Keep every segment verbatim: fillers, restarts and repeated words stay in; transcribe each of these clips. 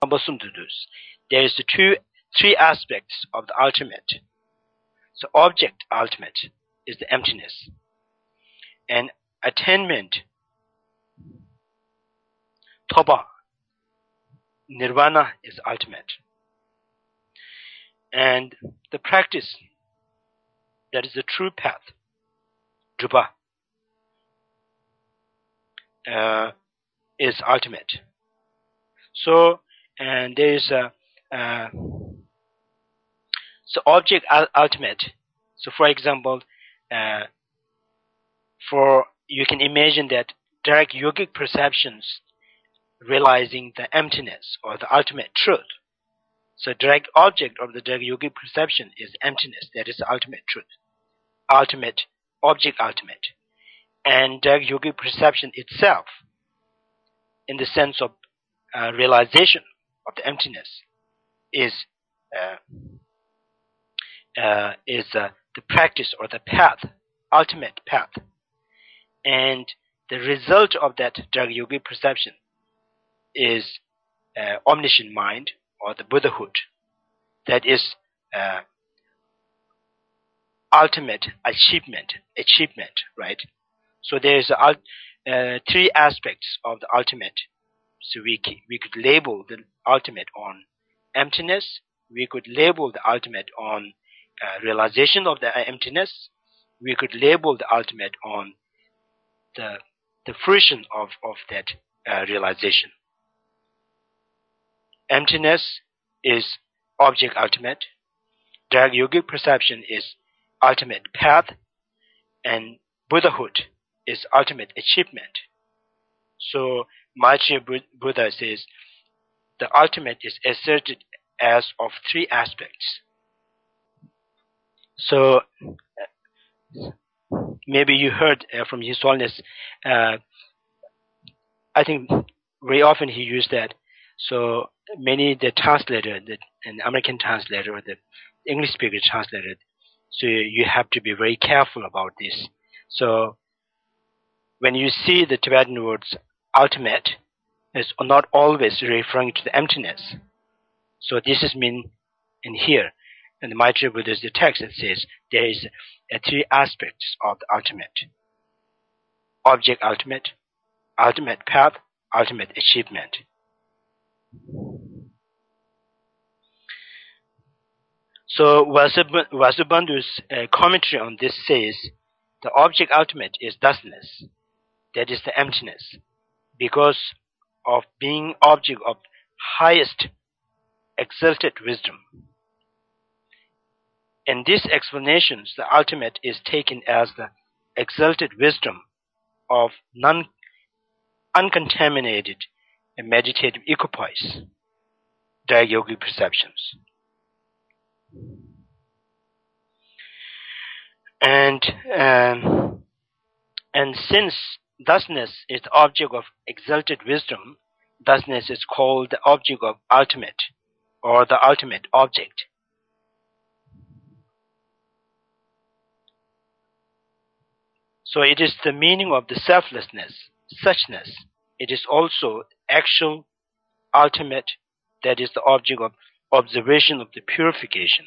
There is the two, three aspects of the ultimate. So object ultimate is the emptiness, and attainment, toba, nirvana is ultimate, and the practice, that is the true path, drupa, uh, is ultimate. So, and there is a uh, so object ultimate. So, for example, uh, for you can imagine that direct yogic perceptions realizing the emptiness or the ultimate truth. So, direct object of the direct yogic perception is emptiness. That is the ultimate truth, ultimate object, ultimate, and direct yogic perception itself, in the sense of uh, realization of the emptiness, is uh, uh, is uh, the practice or the path, ultimate path, and the result of that direct yogic perception is uh, omniscient mind or the Buddhahood. That is uh, ultimate achievement, achievement, right? So there is uh, uh, three aspects of the ultimate. So we we could label the ultimate on emptiness. We could label the ultimate on uh, realization of the emptiness. We could label the ultimate on the the fruition of of that uh, realization. Emptiness is object ultimate. Direct yogic perception is ultimate path, and Buddhahood is ultimate achievement. So Maitreya Buddha says the ultimate is asserted as of three aspects. So maybe you heard uh, from His Holiness, uh, I think very often he used that. So many, the translator, the an American translator, the English speaker translator, so you have to be very careful about this. So when you see the Tibetan words ultimate, it's not always referring to the emptiness. So this is mean in here. And the Maitreya Buddha's the text that says there is a three aspects of the ultimate. Object ultimate, ultimate path, ultimate achievement. So Vasubandhu's uh, commentary on this says the object ultimate is thusness, that is the emptiness, because of being object of highest exalted wisdom. In these explanations, the ultimate is taken as the exalted wisdom of non uncontaminated and meditative equipoise, direct yogic perceptions. And um, and since thusness is the object of exalted wisdom, thusness is called the object of ultimate, or the ultimate object. So it is the meaning of the selflessness, suchness. It is also actual, ultimate, that is the object of observation of the purification.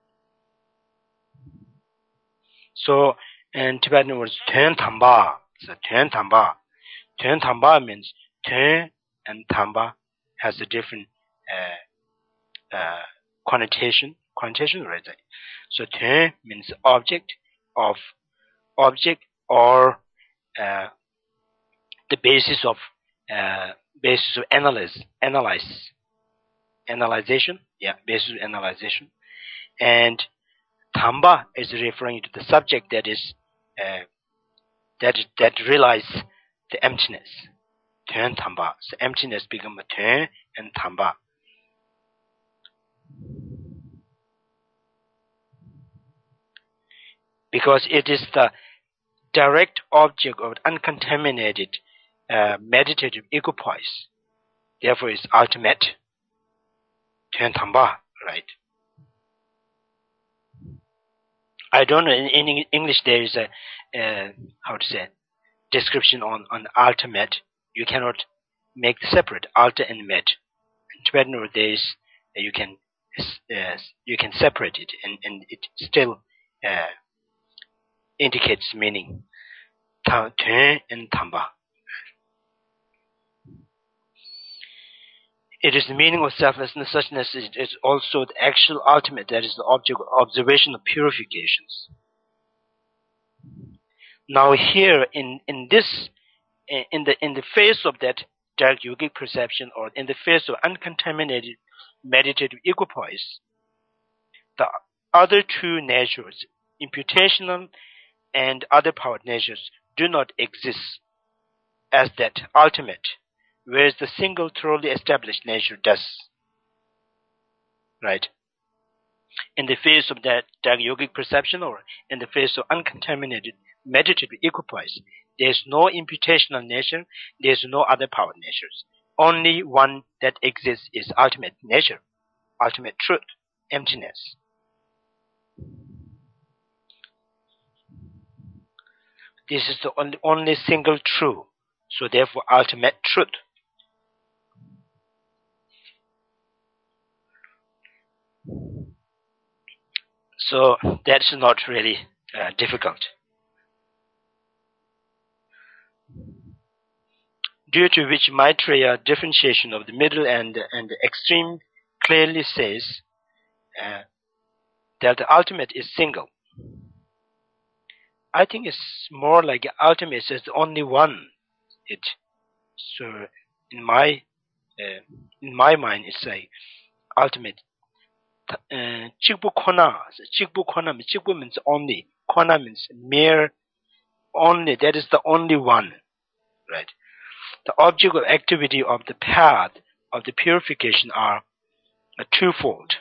So in Tibetan words, Tuen Tamba. So Tuen Tamba. Tuen Tamba means Tuen and Tamba has a different uh, uh, connotation. Connotation, right? So Tuen means object of object or uh, the basis of uh, basis of analyze, analyze, analyzation. Yeah, basis of analyzation. And Tamba is referring to the subject that is uh, that that realize the emptiness. Tuen Tamba. So emptiness become a Tuen and Tamba. Because it is the direct object of uncontaminated uh, meditative equipoise. Therefore, it's ultimate. Tuen Tamba, right? I don't know, in, in English there is a, uh, how to say, description on, on ultimate. You cannot make separate, alter and met. In Tibetan or days, uh, you can uh, you can separate it, and, and it still uh, indicates meaning. Tuen and Tamba. It is the meaning of selflessness, suchness. It is also the actual ultimate, that is the object of observation of purifications. Now here, in, in this, in the, in the face of that direct yogic perception, or in the face of uncontaminated meditative equipoise, the other two natures, imputational and other power natures, do not exist as that ultimate, whereas the single thoroughly established nature does. Right? In the face of that direct yogic perception, or in the face of uncontaminated meditative equipoise, there is no imputational nature, there is no other power natures. Only one that exists is ultimate nature, ultimate truth, emptiness. This is the only, only single true, so therefore ultimate truth. So that's not really uh, difficult. Due to which Maitreya differentiation of the middle and, and the extreme clearly says uh, that the ultimate is single. I think it's more like ultimate is the only one. It so in my uh, in my mind it's like ultimate. Chikbu kona, chikbu kona means chikbu means only. Kona means mere, only. That is the only one, right? The object of activity of the path of the purification are a twofold.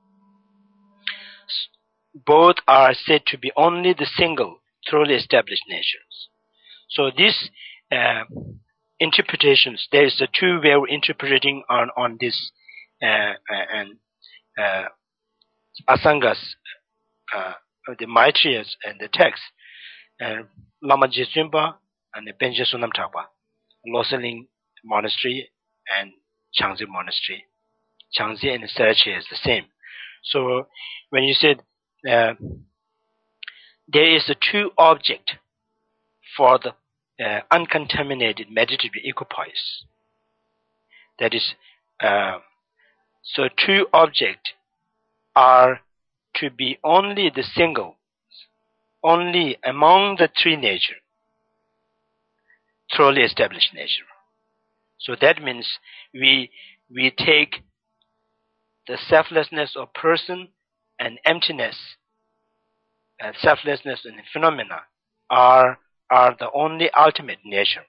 Both are said to be only the single, thoroughly established natures. So these uh, interpretations, there is a two way of interpreting on on this uh, and uh, Asangas, uh, the Maitreyas and the text, uh, Lama Jizimba and the Benja Sonam Thapa, Loseling Monastery and Changzi Monastery. Changzi and Sarache is the same. So when you said uh, there is a true object for the uh, uncontaminated meditative equipoise, that is, uh, so true object are to be only the single, only among the three nature, thoroughly established nature. So that means we we take the selflessness of person and emptiness, and selflessness and phenomena are are the only ultimate nature.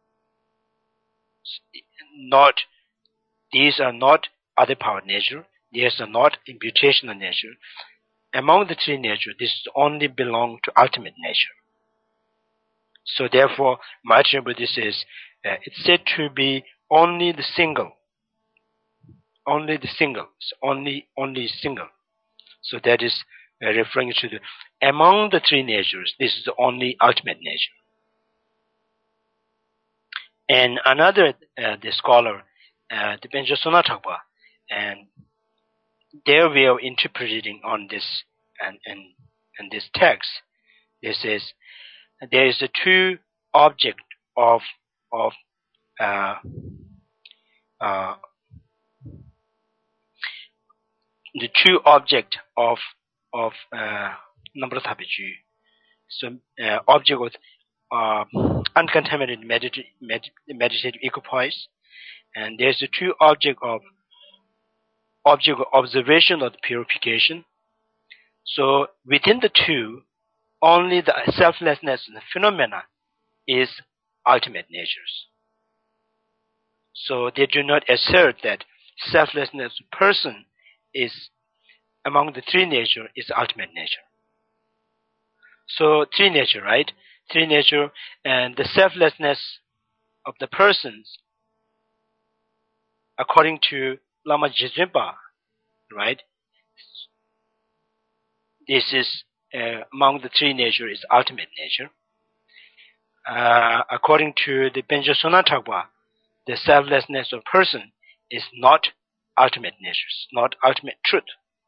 Not these are not other power nature. These are not imputational nature. Among the three nature, this only belong to ultimate nature. So therefore, Maitreya Buddhist says uh, it's said to be only the single, only the single, only only single. So that is uh, referring to the among the three natures. This is the only ultimate nature. And another, uh, the scholar, uh, the Benja Sonatapa, and their way of interpreting on this and and, and this text, this is there is a true object of of uh, uh, the true object of of uh, Namrathabiju. So uh, object of uh, uncontaminated meditative, meditative equipoise, and there's a true object of object of observation of the purification. So within the two, only the selflessness and the phenomena is ultimate natures. So they do not assert that selflessness person is among the three nature is ultimate nature. So three nature, right? Three nature, and the selflessness of the persons, according to Lama Jizimba, right? This is uh, among the three nature is ultimate nature. Uh, according to the Benja Sonatagwa, the selflessness of person is not ultimate natures, not ultimate truth.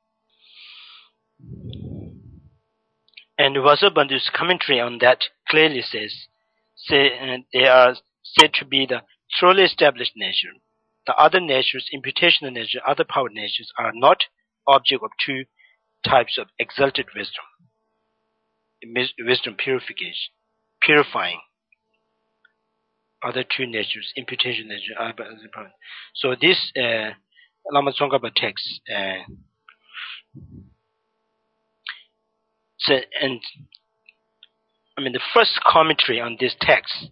And Vasubandhu's commentary on that clearly says, say, uh, they are said to be the truly established nature. The other natures, imputational nature, other power natures, are not object of two types of exalted wisdom. Wisdom purification, purifying. Other two natures, imputation nature, other power. So this uh, Lama Tsongkhapa text, uh, so, and I mean the first commentary on this text,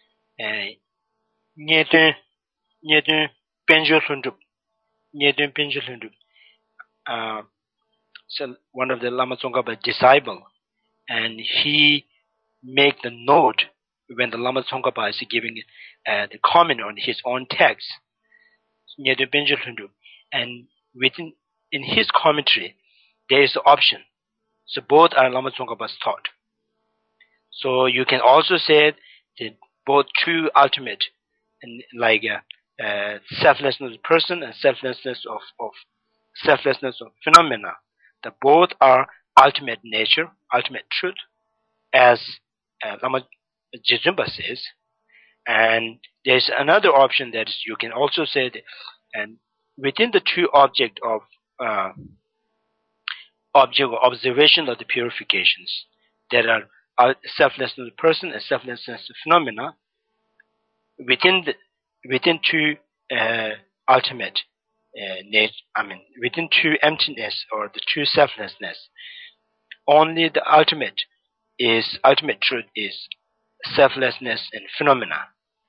Nyedun Nyedun Penjo Lundup, Nyedun Penjo Lundup, so one of the Lama Tsongkhapa disciple, and he make the note when the Lama Tsongkhapa is giving uh, the comment on his own text, Nyedun Penjo Lundup, and within in his commentary there is the option. So both are Lama Tsongkhapa's thought. So you can also say that both true ultimate, and like uh, uh, selflessness of person and selflessness of, of selflessness of phenomena, that both are ultimate nature, ultimate truth, as uh, Lama Jijumba says. And there's another option that is, you can also say that, and within the two object of uh, object of observation of the purifications, there are uh, selflessness of the person and selflessness of phenomena. Within the within two uh, ultimate uh, nature, I mean within two emptiness or the true selflessness, only the ultimate is ultimate truth is selflessness and phenomena.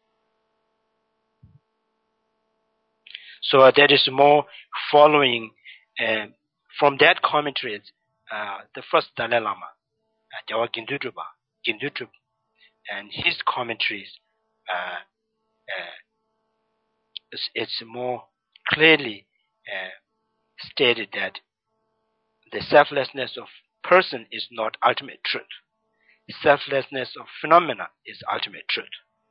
So uh, that is more following uh, from that commentary. Uh, the first Dalai Lama, Jawa Gindutuba, Gindutuba, and his commentaries, uh, uh, it's, it's more clearly uh, stated that the selflessness of person is not ultimate truth. Selflessness of phenomena is ultimate truth.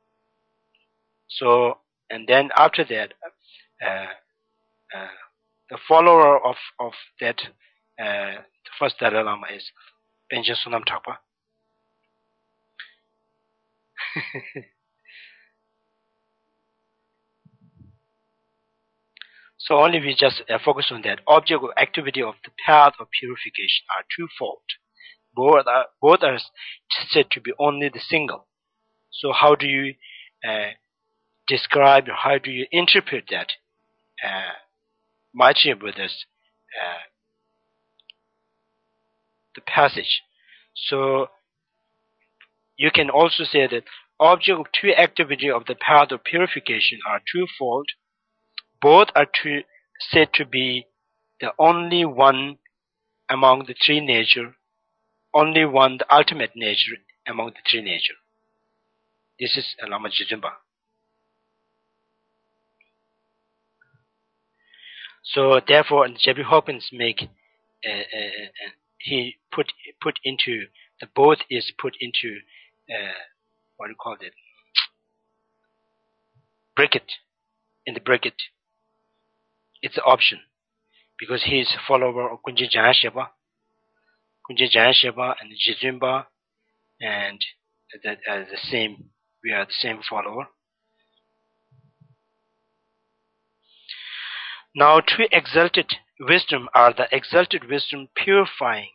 So, and then after that, uh, uh, the follower of, of that, uh, the first Dalai Lama is Penja Sonam Thakpa. So only we just uh, focus on that. Object of activity of the path of purification are twofold. Both are, both are said to be only the single. So how do you uh, describe, or how do you interpret that? Uh, Maitreya Buddha's uh, the passage. So you can also say that object of two activity of the path of purification are twofold. Both are to, said to be the only one among the three nature, only one, the ultimate nature among the three nature. This is Lama Jijumba. So therefore, J B Hawkins make uh, uh, uh, he put put into the both is put into uh, what do you call it? Bracket in the bracket. It's an option because he is a follower of Kunji Jansheba, Kunji Jansheba and Jijumba, and that uh, the same. We are the same follower. Now, two exalted wisdom are the exalted wisdom purifying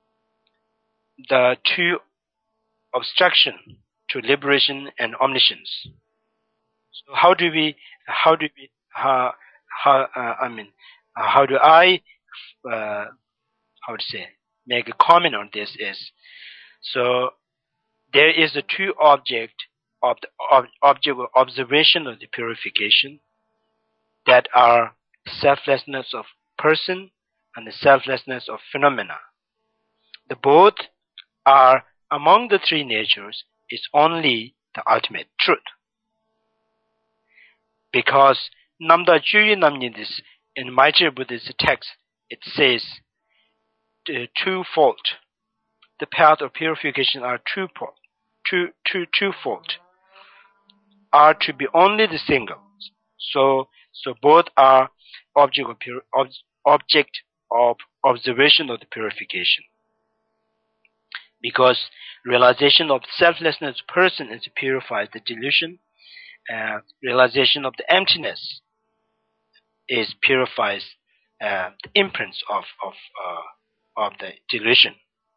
the two obstruction to liberation and omniscience. So how do we? How do we? How? How? Uh, I mean, uh, how do I? Uh, how to say? Make a comment on this is so. There is a two object of the ob, object of observation of the purification that are selflessness of person and the selflessness of phenomena. The both are among the three natures is only the ultimate truth. Because Namda Juyi Namnidis in Maitreya Buddha's text, it says the twofold. The path of purification are twofold. Two, two, twofold are to be only the single. So, so both are object of, pur- ob- object of observation of the purification. Because realization of selflessness of person is purifies the delusion. Uh, realization of the emptiness is purifies uh, the imprints of of uh, of the delusion.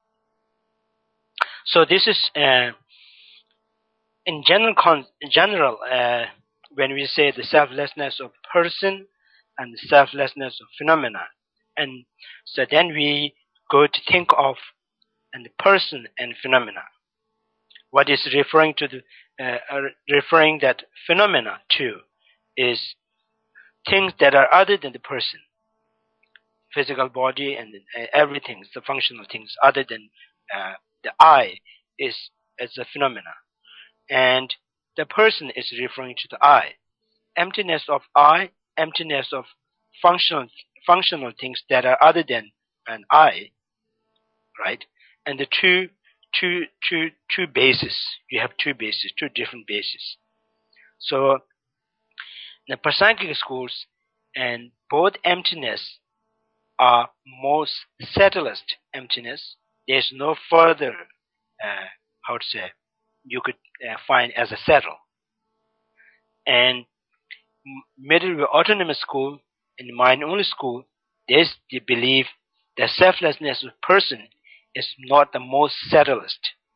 So this is uh, in general. Con- in general, uh, when we say the selflessness of person and the selflessness of phenomena, and so then we go to think of and the person and phenomena. What is referring to the uh, uh, referring that phenomena to is things that are other than the person, physical body and uh, everything, the functional things other than uh, the I is as a phenomena, and the person is referring to the I. Emptiness of I, emptiness of functional functional things that are other than an I, right? And the two two two two bases. You have two bases, two different bases. So the Prasangika schools and both emptiness are most settlest emptiness. There's no further uh, how to say you could uh, find as a settle. And middle way autonomous school and mind only school, they believe that selflessness of person is not the most settlest.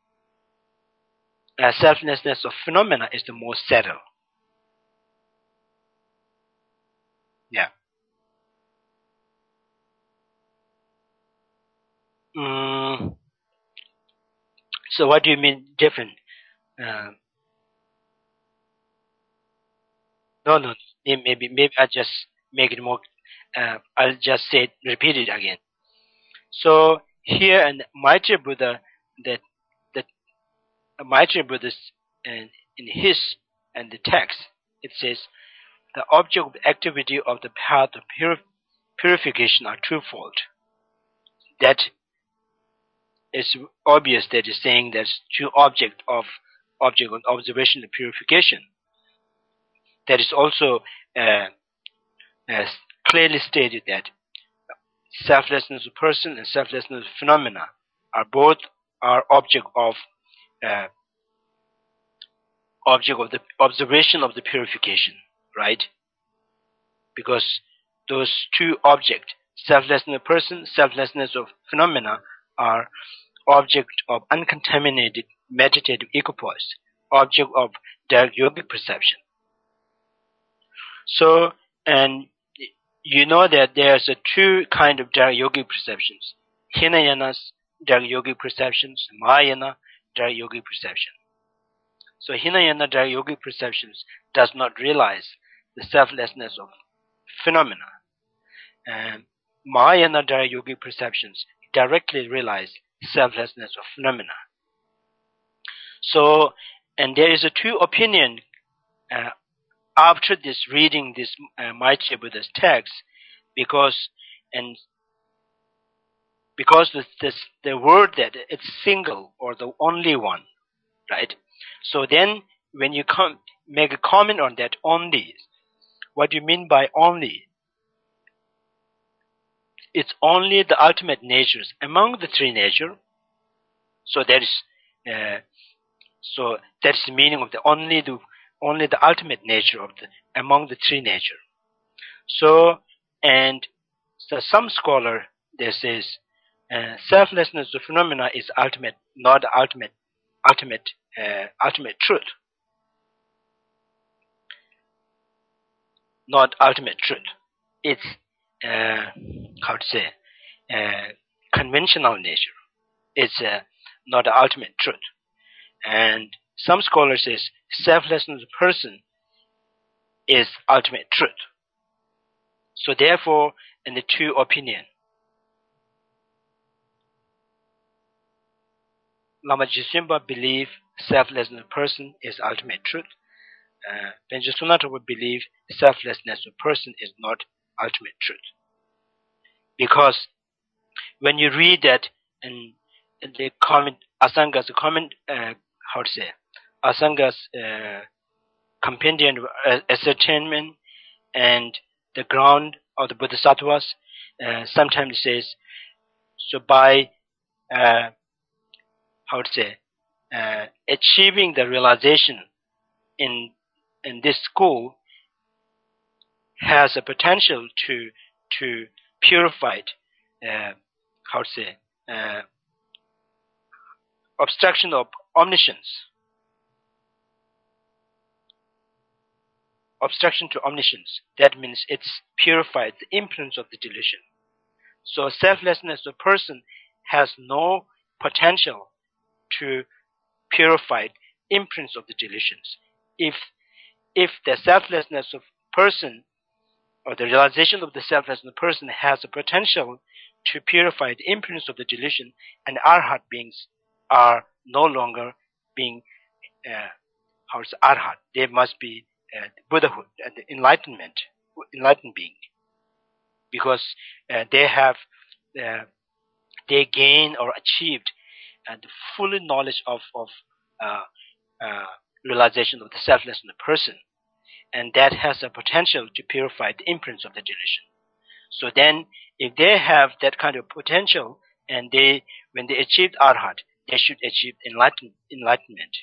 Uh, selflessness of phenomena is the most settled. Yeah. Mm, so what do you mean different? Uh, no, no. Maybe, maybe I just make it more. Uh, I'll just say it, repeat it again. So here in Maitreya Buddha, that that Maitreya Buddha, and in his and the text, it says the object of activity of the path of purif- purification are twofold. That is obvious. That is saying there's two object of object of observation and purification. That is also uh, uh, clearly stated that selflessness of person and selflessness of phenomena are both are object of uh, object of the observation of the purification, right? Because those two objects, selflessness of person, selflessness of phenomena, are object of uncontaminated meditative equipoise, object of direct yogic perception. So, and you know that there's a two kind of direct yogic perceptions: Hinayana's direct yogic perceptions, Mahayana direct yogic perception. So Hinayana direct yogic perceptions does not realize the selflessness of phenomena, and Mahayana direct yogic perceptions directly realize selflessness of phenomena. So, and there is a two opinion uh, after this reading this uh, Maitreya Buddha's text, because and because this, this the word that it's single or the only one, right? So then when you come make a comment on that only, what do you mean by only? It's only the ultimate natures among the three nature. So that is uh, so that's the meaning of the only the only the ultimate nature of the among the three nature. So and so some scholar they says uh, selflessness of phenomena is ultimate, not the ultimate ultimate uh, ultimate truth, not ultimate truth. It's uh, how to say uh, conventional nature. It's uh, not the ultimate truth. And some scholars says selflessness of person is ultimate truth. So therefore, in the two opinion, Lama Jisimba believe selflessness of person is ultimate truth. Uh, Benja Sunata would believe selflessness of person is not ultimate truth. Because when you read that in, in the comment, Asanga's comment, uh, how to say, Asanga's uh, compendium of ascertainment and the ground of the Bodhisattvas. Uh, sometimes it says, so by uh, how to say, uh, achieving the realization in in this school has a potential to to purify it, uh, how to say, uh, obstruction of omniscience, obstruction to omniscience. That means it's purified the influence of the delusion. So selflessness of person has no potential to purify imprints of the delusions. If if the selflessness of person or the realization of the selflessness of person has a potential to purify the imprints of the delusion, and arhat beings are no longer being uh, how is arhat. They must be uh, Buddhahood and uh, enlightenment, enlightened being, because uh, they have uh, they gain or achieved uh, the full knowledge of of uh, uh, realization of the selflessness of the person, and that has a potential to purify the imprints of the delusion. So then, if they have that kind of potential, and they, when they achieved arhat, they should achieve enlighten, enlightenment.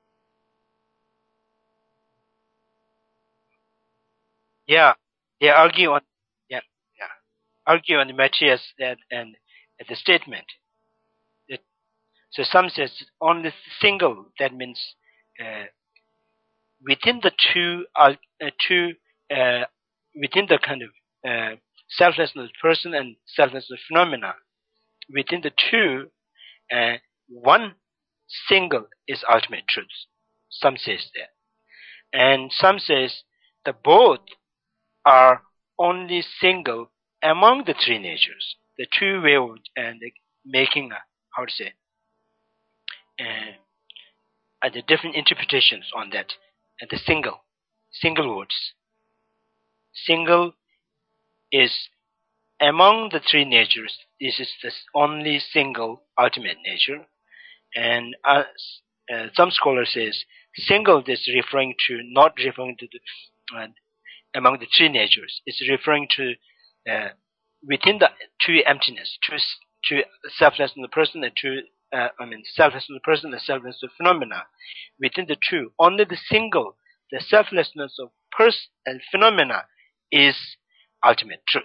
Yeah, they argue on, yeah, yeah, argue on the materials that and the statement. That, so some says only single. That means uh, within the two, uh, uh, two uh, within the kind of uh, selflessness person and selflessness phenomena, within the two, uh, one single is ultimate truth. Some says that, and some says the both are only single among the three natures. The two way of and making a, how to say, uh, and the different interpretations on that, and the single, single words. Single is among the three natures. This is the only single ultimate nature, and uh, uh, some scholars says single is referring to, not referring to the uh, among the three natures. It's referring to uh, within the two emptiness, two two selflessness of the person and two uh, I mean selflessness of the person and selflessness of phenomena. Within the two, only the single, the selflessness of person and phenomena, is ultimate truth.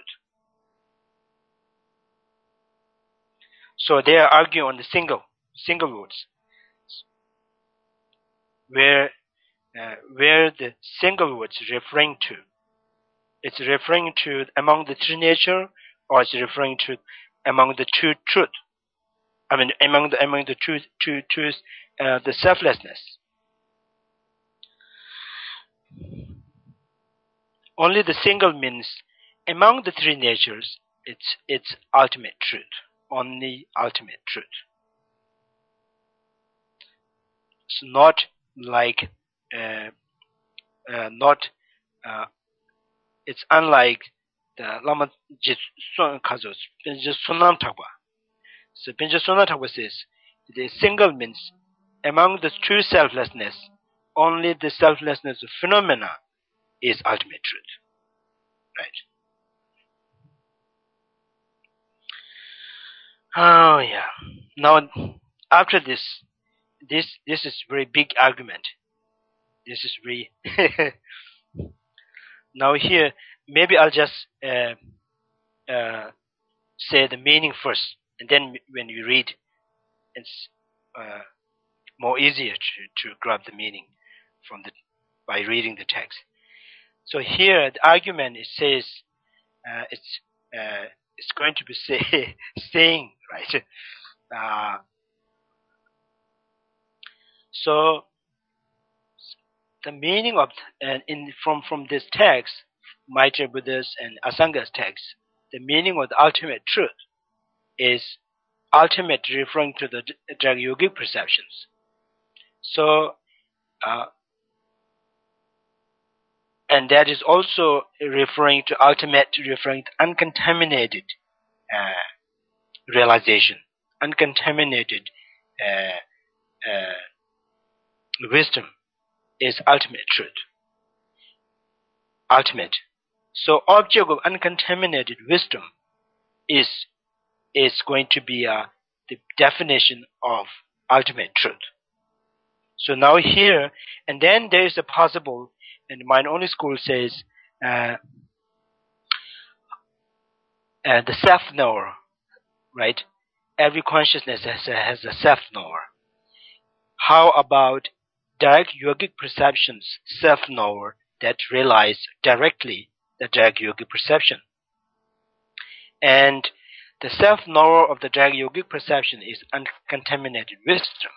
So they are arguing on the single, single words, where uh, where the single words referring to. It's referring to among the three nature, or it's referring to among the two truth. I mean, among the among the two two truths, uh, the selflessness. Only the single means among the three natures, it's it's ultimate truth. Only ultimate truth. It's not like uh, uh, not. Uh, it's unlike the Lama Jitsun Kazos, Benja Sunam Tagwa. So Benja Sunam Tagwa says the single means among the true selflessness, only the selflessness of phenomena is ultimate truth. Right? Oh yeah. Now after this, this this is very big argument. This is very. Now here, maybe I'll just uh, uh, say the meaning first, and then when you read, it's uh, more easier to, to grab the meaning from the by reading the text. So here, the argument, it says uh, it's uh, it's going to be say, saying, right. Uh, so the meaning of and in from from this text, Maitreya Buddha's and Asanga's text, the meaning of the ultimate truth is ultimate, referring to the Jnana Yogic perceptions. So, uh, and that is also referring to ultimate, referring to uncontaminated uh, realization, uncontaminated uh, uh, wisdom is ultimate truth. Ultimate. So object of uncontaminated wisdom is is going to be uh, the definition of ultimate truth. So now here, and then there is a possible, and Mind Only School says uh, uh, the self-knower, right? Every consciousness has a, has a self-knower. How about direct yogic perceptions, self-knower that realize directly the direct yogic perception? And the self-knower of the direct yogic perception is uncontaminated wisdom.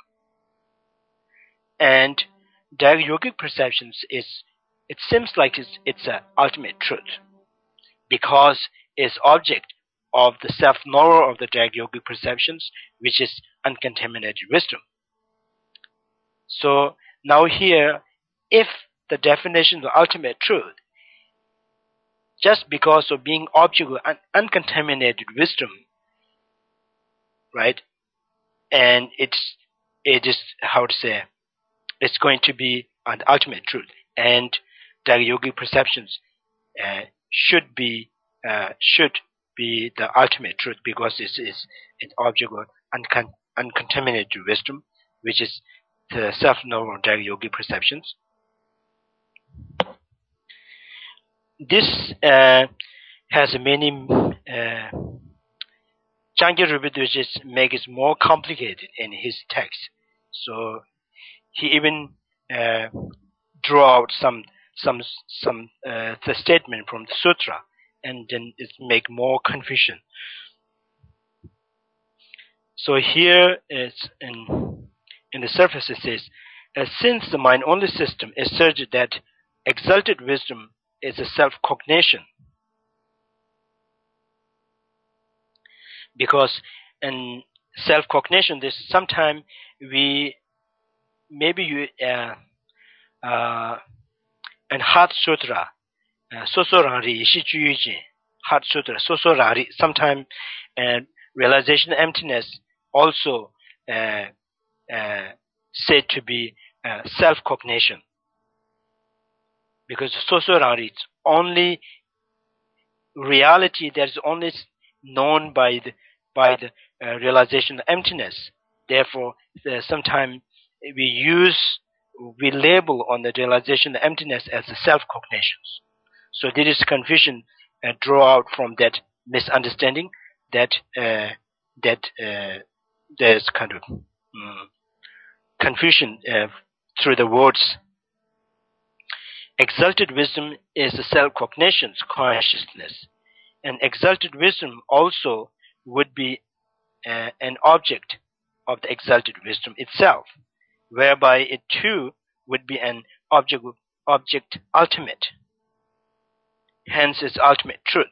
And direct yogic perceptions is, it seems like it's, it's an ultimate truth because it's object of the self-knower of the direct yogic perceptions, which is uncontaminated wisdom. So now here, if the definition of ultimate truth, just because of being object of un- uncontaminated wisdom, right? And it's, it is, how to say, it's going to be an ultimate truth. And direct yogic perceptions uh, should be, uh, should be the ultimate truth because it is an object of uncon- uncontaminated wisdom, which is the self-knower direct yogic perceptions. This uh, has many uh, Changyur Rinpoche makes it more complicated in his text. So he even uh, drew out some some some uh, the statement from the sutra, and then it make more confusion. So here is in in the surface it says, uh, since the mind only system asserted that exalted wisdom is a self-cognition, because in self-cognition, this sometimes we maybe you uh, uh, and Heart Sutra, Sosorari Ishijujin, Heart Sutra, Sosorari, sometimes uh, realization emptiness also uh, uh, said to be uh, self-cognition, because Sosorari is only reality that is only known by the by the uh, realization of emptiness. Therefore, uh, sometimes we use we label on the realization of emptiness as the self-cognitions. So there is confusion uh, draw out from that misunderstanding that uh, that uh, there's kind of um, confusion uh, through the words. Exalted wisdom is the self-cognition's consciousness, and exalted wisdom also would be uh, an object of the exalted wisdom itself, whereby it too would be an object object ultimate, hence its ultimate truth.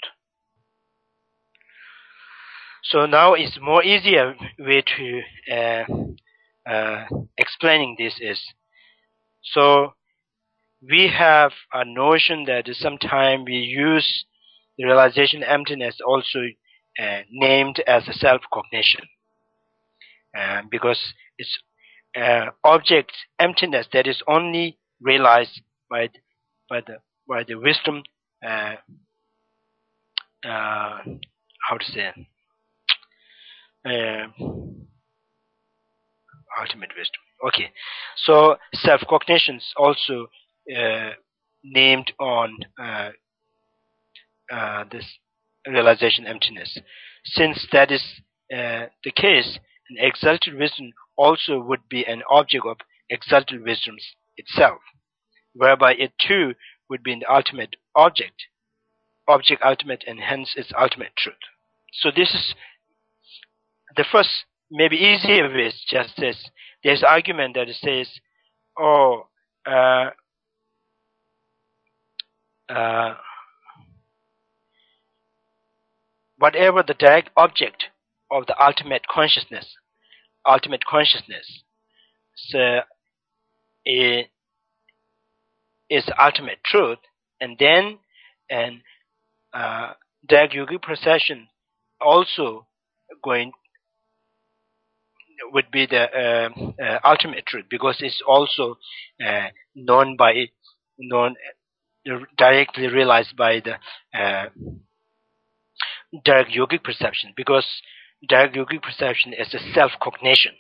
So now it's more easier way to uh, uh, explaining this is, so we have a notion that sometimes we use the realization emptiness also uh, named as a self-cognition, uh, because it's uh, object emptiness that is only realized by the, by the by the wisdom. Uh, uh, how to say? Uh, ultimate wisdom. Okay, so self-cognitions also uh, named on uh, uh, this realization emptiness. Since that is uh, the case, an exalted wisdom also would be an object of exalted wisdom itself, whereby it too would be an ultimate object, object ultimate, and hence its ultimate truth. So this is the first, maybe easier way is just this. There's argument that says, oh, uh, uh, whatever the direct object of the ultimate consciousness, ultimate consciousness, so it is ultimate truth, and then and uh, direct yogic perception also going would be the uh, uh, ultimate truth, because it's also uh, known by known directly realized by the uh, direct yogic perception, because direct yogic perception is a self-cognition,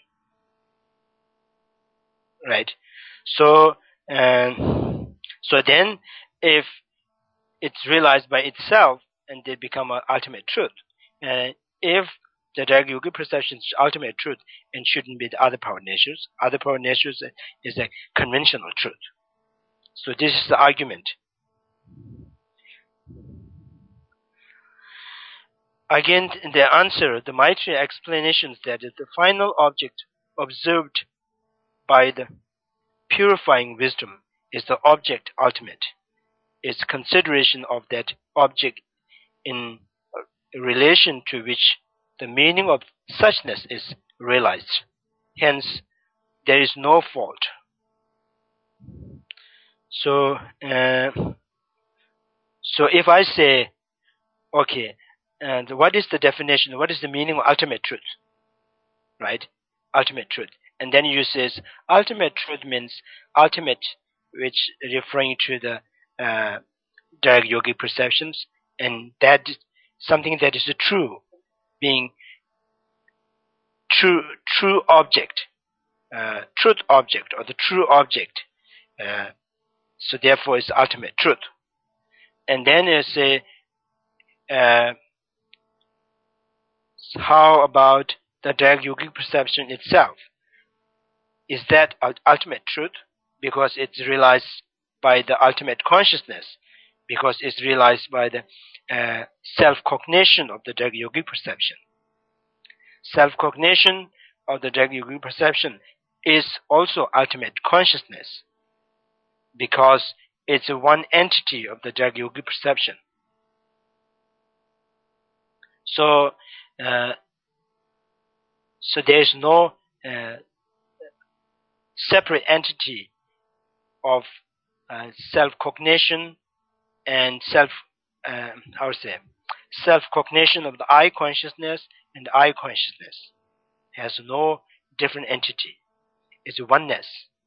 right? So, um, so then, if it's realized by itself, and they become an ultimate truth. And if the direct yogic perception is ultimate truth, and shouldn't be the other power natures, other power natures is a conventional truth. So this is the argument. Again, in the answer, the Maitreya explanations that the final object observed by the purifying wisdom is the object ultimate. It's consideration of that object in relation to which the meaning of suchness is realized. Hence, there is no fault. So, uh, so if I say, okay, and what is the definition? What is the meaning of ultimate truth? Right? Ultimate truth. And then you says ultimate truth means ultimate, which referring to the uh, direct yogic perceptions, and that something that is true, being true, true object, uh, truth object, or the true object. Uh, so therefore, it's ultimate truth. And then you say, uh, how about the direct yogic perception itself? Is that ultimate truth because it's realized by the ultimate consciousness, because it's realized by the uh, self-cognition of the direct yogic perception. Self-cognition of the direct yogic perception is also ultimate consciousness, because it's one entity of the direct yogic perception. So, uh, so there is no uh, separate entity of uh, self-cognition and self, uh, how to say, self-cognition of the I consciousness and the I consciousness has no different entity. It's oneness.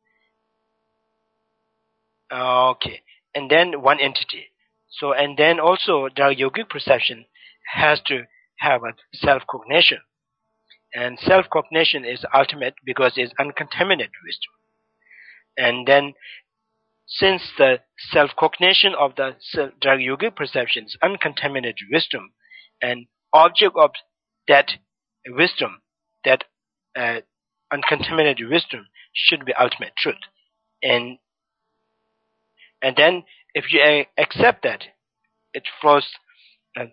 Okay, and then one entity. So, and then also the yogic perception has to have a self-cognition. And self-cognition is ultimate because it's uncontaminated wisdom. And then, since the self-cognition of the direct yogic perception is uncontaminated wisdom, and object of that wisdom, that uh, uncontaminated wisdom, should be ultimate truth. And and then, if you uh, accept that, it flows. Uh,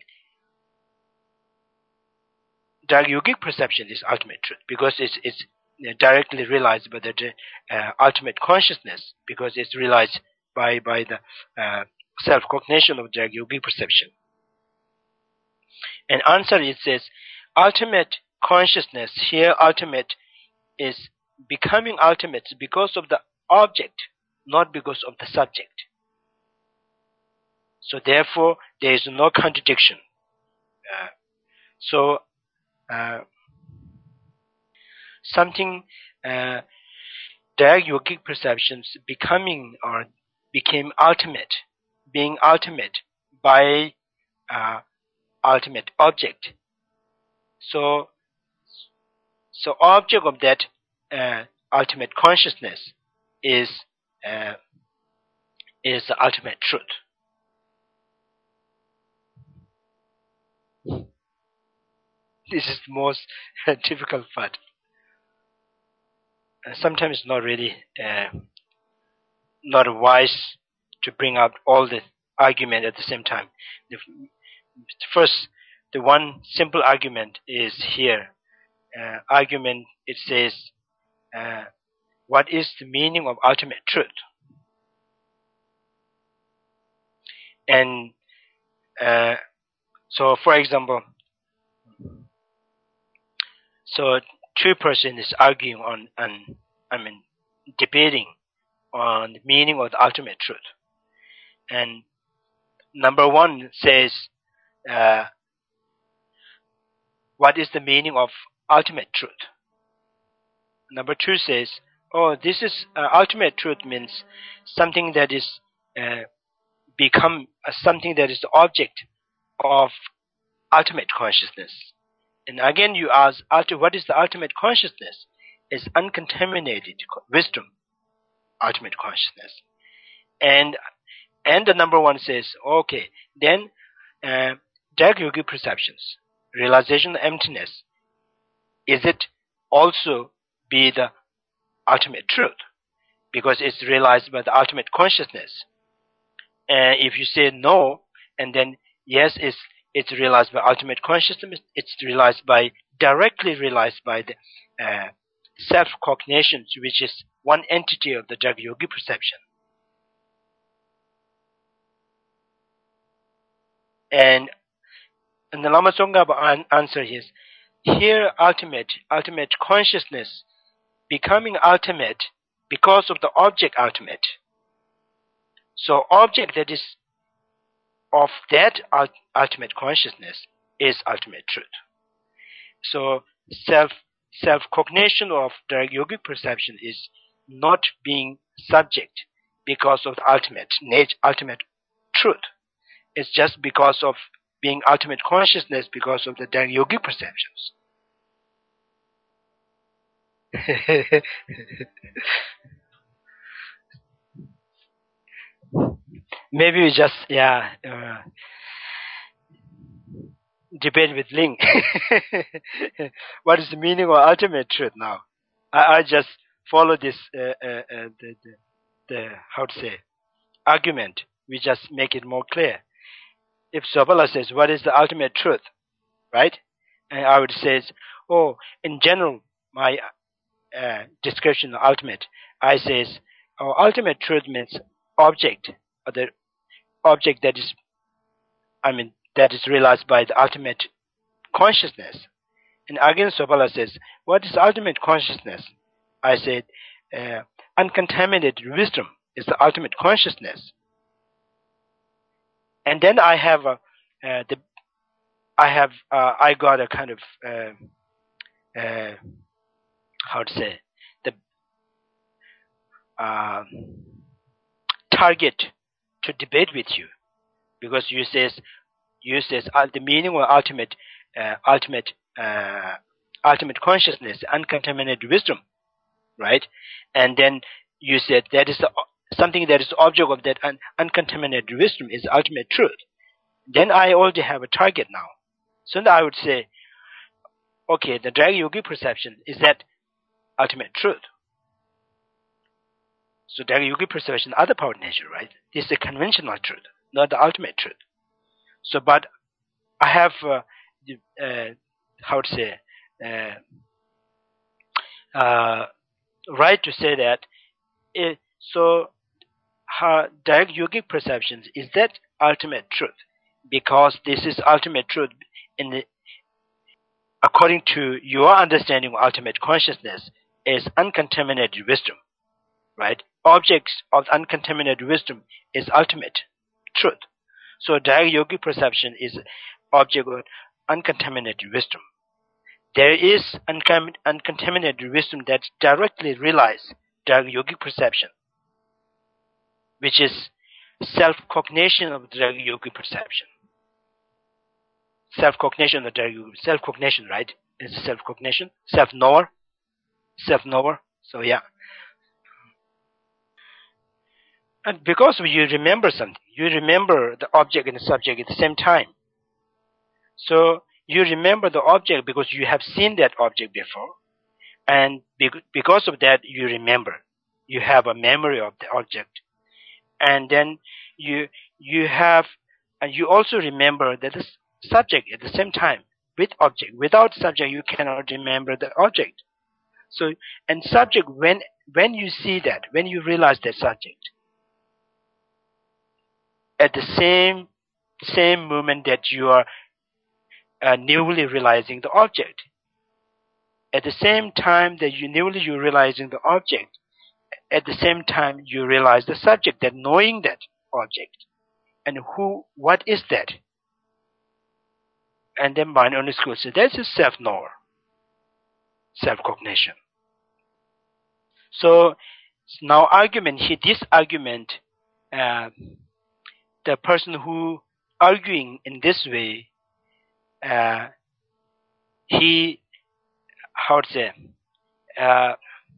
direct yogic perception is ultimate truth because it's it's directly realized by the uh, ultimate consciousness, because it's realized by by the uh, self-cognition of direct yogic perception. And answer, it says ultimate consciousness here. Ultimate is becoming ultimate because of the object, not because of the subject. So therefore, there is no contradiction. Uh, so. Uh, something uh, direct yogic perceptions becoming or became ultimate, being ultimate by uh, ultimate object. So, so object of that uh, ultimate consciousness is uh, is the ultimate truth. This is the most difficult part. Uh, sometimes it's not really uh, not wise to bring out all the argument at the same time. The, first, the one simple argument is here. Uh, argument, it says, uh, what is the meaning of ultimate truth? And uh, so, for example, so two persons is arguing on, on, I mean, debating on the meaning of the ultimate truth. And number one says, uh, what is the meaning of ultimate truth? Number two says, oh, this is uh, ultimate truth means something that is uh, become uh, something that is the object of ultimate consciousness. And again you ask, what is the ultimate consciousness? It's uncontaminated wisdom, ultimate consciousness. And and the number one says, okay, then uh, direct yogic perceptions, realization of emptiness, is it also be the ultimate truth? Because it's realized by the ultimate consciousness. And if you say no, and then yes, it's it's realized by ultimate consciousness, it's realized by, directly realized by the uh, self-cognition, which is one entity of the direct yogic perception. And, and the Lama Tsongkhapa answer is, here ultimate, ultimate consciousness becoming ultimate because of the object ultimate. So object that is of that ultimate consciousness is ultimate truth. So self self-cognition of direct yogic perception is not being subject because of the ultimate nature, ultimate truth. It's just because of being ultimate consciousness because of the direct yogic perceptions. Maybe we just, yeah, uh, debate with Ling. What is the meaning of ultimate truth now? I, I just follow this, uh, uh, uh, the, the, the, how to say, argument. We just make it more clear. If Sobala says, what is the ultimate truth? Right? And I would say, oh, in general, my uh, description of ultimate, I says, oh, ultimate truth means object, or the object that is, I mean, that is realized by the ultimate consciousness. And again, Sobala says, what is ultimate consciousness? I said, uh, uncontaminated wisdom is the ultimate consciousness. And then I have a, uh, the, I have, uh, I got a kind of, uh, uh, how to say, the uh, target to debate with you, because you says, you says uh, the meaning of ultimate, uh, ultimate, uh, ultimate consciousness, uncontaminated wisdom, right? And then you said that is the, something that is the object of that un uncontaminated wisdom is ultimate truth. Then I already have a target now. So then I would say, okay, the direct yogic perception is that ultimate truth. So direct yogic perception, other power nature, right? This is a conventional truth, not the ultimate truth. So, but I have, uh, the, uh, how to say, uh, uh, right to say that. It, so, how direct yogic perceptions is that ultimate truth, because this is ultimate truth in the, according to your understanding of ultimate consciousness, is uncontaminated wisdom, right? Objects of uncontaminated wisdom is ultimate truth. So direct yogic perception is object of uncontaminated wisdom. There is uncon uncontaminated wisdom that directly realizes direct yogic perception, which is self-cognition of direct yogic perception. Self-cognition of direct yogic, self-cognition, right? It's self-cognition, self-knower, self-knower. So yeah. And because you remember something, you remember the object and the subject at the same time. So you remember the object because you have seen that object before, and because of that you remember. You have a memory of the object, and then you you have, and you also remember that the subject at the same time with object. Without subject, you cannot remember the object. So, and subject, when when you see that, when you realize that subject, at the same same moment that you are uh, newly realizing the object, at the same time that you newly you're realizing the object, at the same time you realize the subject, that knowing that object, and who, what is that? And then mind only school says that's a self-knower, self-cognition. So now argument here, this argument uh, the person who arguing in this way, uh, he, how to say, uh,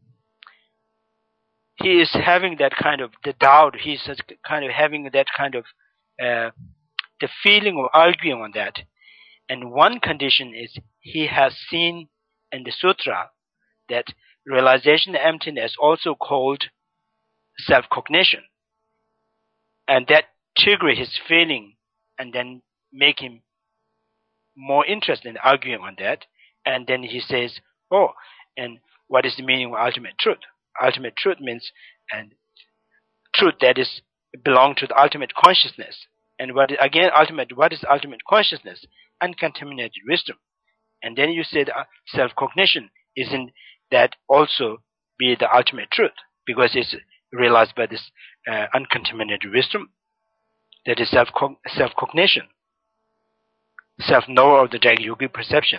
he is having that kind of the doubt. He's kind of having that kind of uh, the feeling of arguing on that. And one condition is he has seen in the sutra that realization emptiness also called self-cognition, and that trigger his feeling and then make him more interested in arguing on that. And then he says, oh, and what is the meaning of ultimate truth? Ultimate truth means and truth that is belong to the ultimate consciousness. And what again ultimate what is ultimate consciousness? Uncontaminated wisdom. And then you said uh, self-cognition, isn't that also be the ultimate truth, because it's realized by this uh, uncontaminated wisdom, that is self self-cognition, self-knower of the direct yogic perception.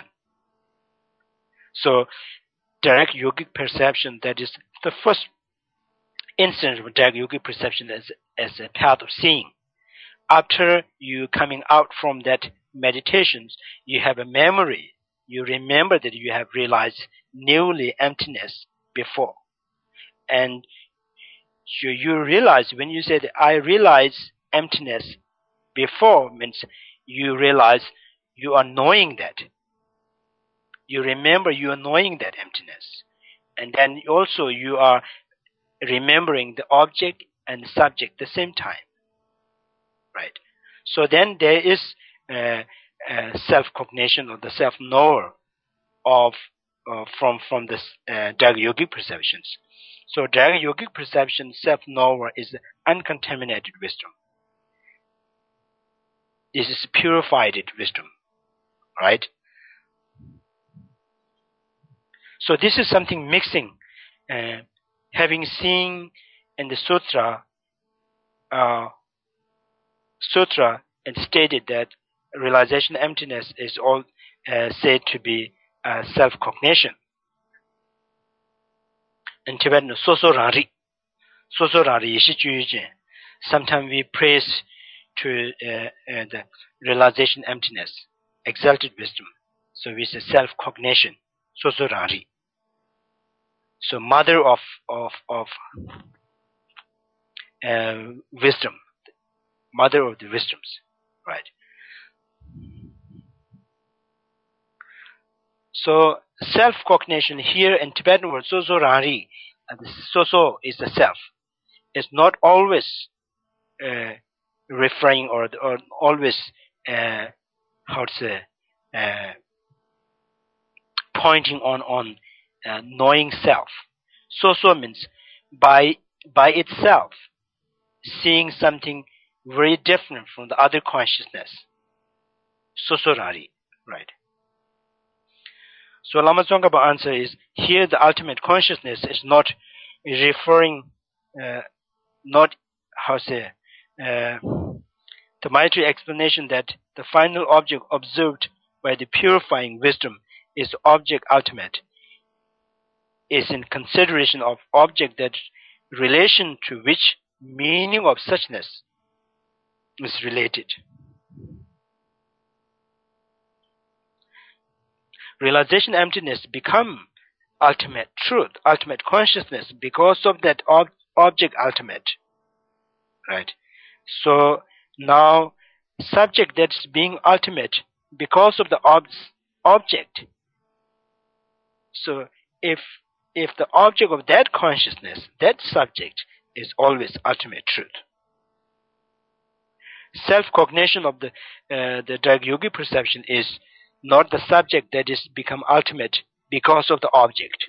So direct yogic perception, that is the first instance of direct yogic perception as, as a path of seeing. After you coming out from that meditations, you have a memory. You remember that you have realized newly emptiness before. And you, you realize, when you said, I realize emptiness before, means you realize you are knowing that. You remember you are knowing that emptiness. And then also you are remembering the object and the subject at the same time. Right? So then there is uh, uh, self-cognition or the self-knower of uh, from from this uh, direct yogic perceptions. So direct yogic perception, self-knower, is uncontaminated wisdom. This is purified wisdom, right? So this is something mixing. Uh, having seen in the sutra, uh, sutra, and stated that realization emptiness is all uh, said to be uh, self-cognition. In Tibetan, soso rari, soso rari ishi jujin. Sometimes we praise to uh, uh, the realization emptiness, exalted wisdom. So we say self-cognition, soso rari. So mother of of of uh, wisdom, mother of the wisdoms, right? So self-cognition here in Tibetan word soso rari, and the soso is the self. It's not always uh, referring or or always uh, how to say uh, pointing on on uh, knowing self. Soso means by by itself seeing something very different from the other consciousness. Soso rari, right? So Lama Tsongkhapa answer is, here the ultimate consciousness is not referring, uh, not, how to say, uh, the Maitri explanation that the final object observed by the purifying wisdom is object ultimate, is in consideration of object that relation to which meaning of suchness is related. Realization emptiness become ultimate truth, ultimate consciousness, because of that ob object ultimate, right? So now subject that's being ultimate because of the ob object. So if if the object of that consciousness, that subject, is always ultimate truth. Self-cognition of the uh, the direct yogic perception is not the subject that is become ultimate because of the object.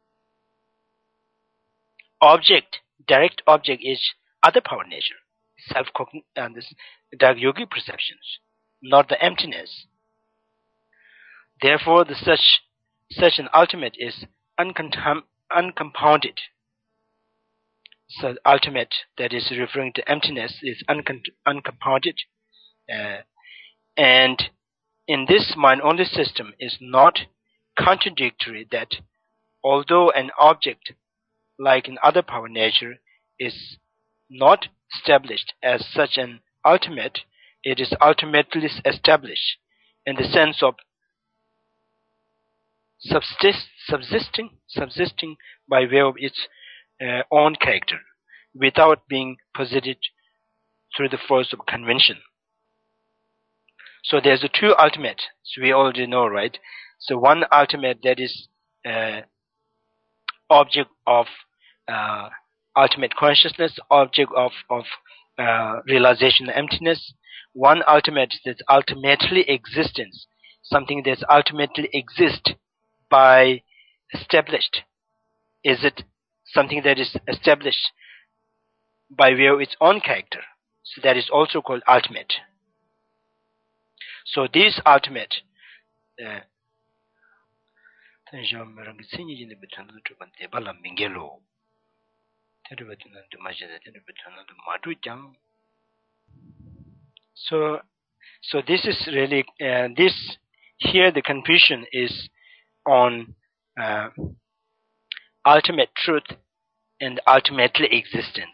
Object, direct object, is other power nature, self-cognition and this direct yogic perceptions, not the emptiness. Therefore, the such such an ultimate is uncompounded. So ultimate that is referring to emptiness is uncon uncompounded, uh, and in this mind-only system is not contradictory that although an object, like in other power nature, is not established as such an ultimate, it is ultimately established in the sense of subsist, subsisting, subsisting by way of its uh, own character, without being posited through the force of convention. So there's a two ultimate, so we already know, right? So one ultimate that is uh, object of uh, ultimate consciousness, object of, of uh, realization emptiness. One ultimate that's ultimately existence, something that's ultimately exist by established. Is it something that is established by way of its own character? So that is also called ultimate. So this ultimate uh, so so this is really uh, this here the confusion is on uh, ultimate truth and ultimately existence.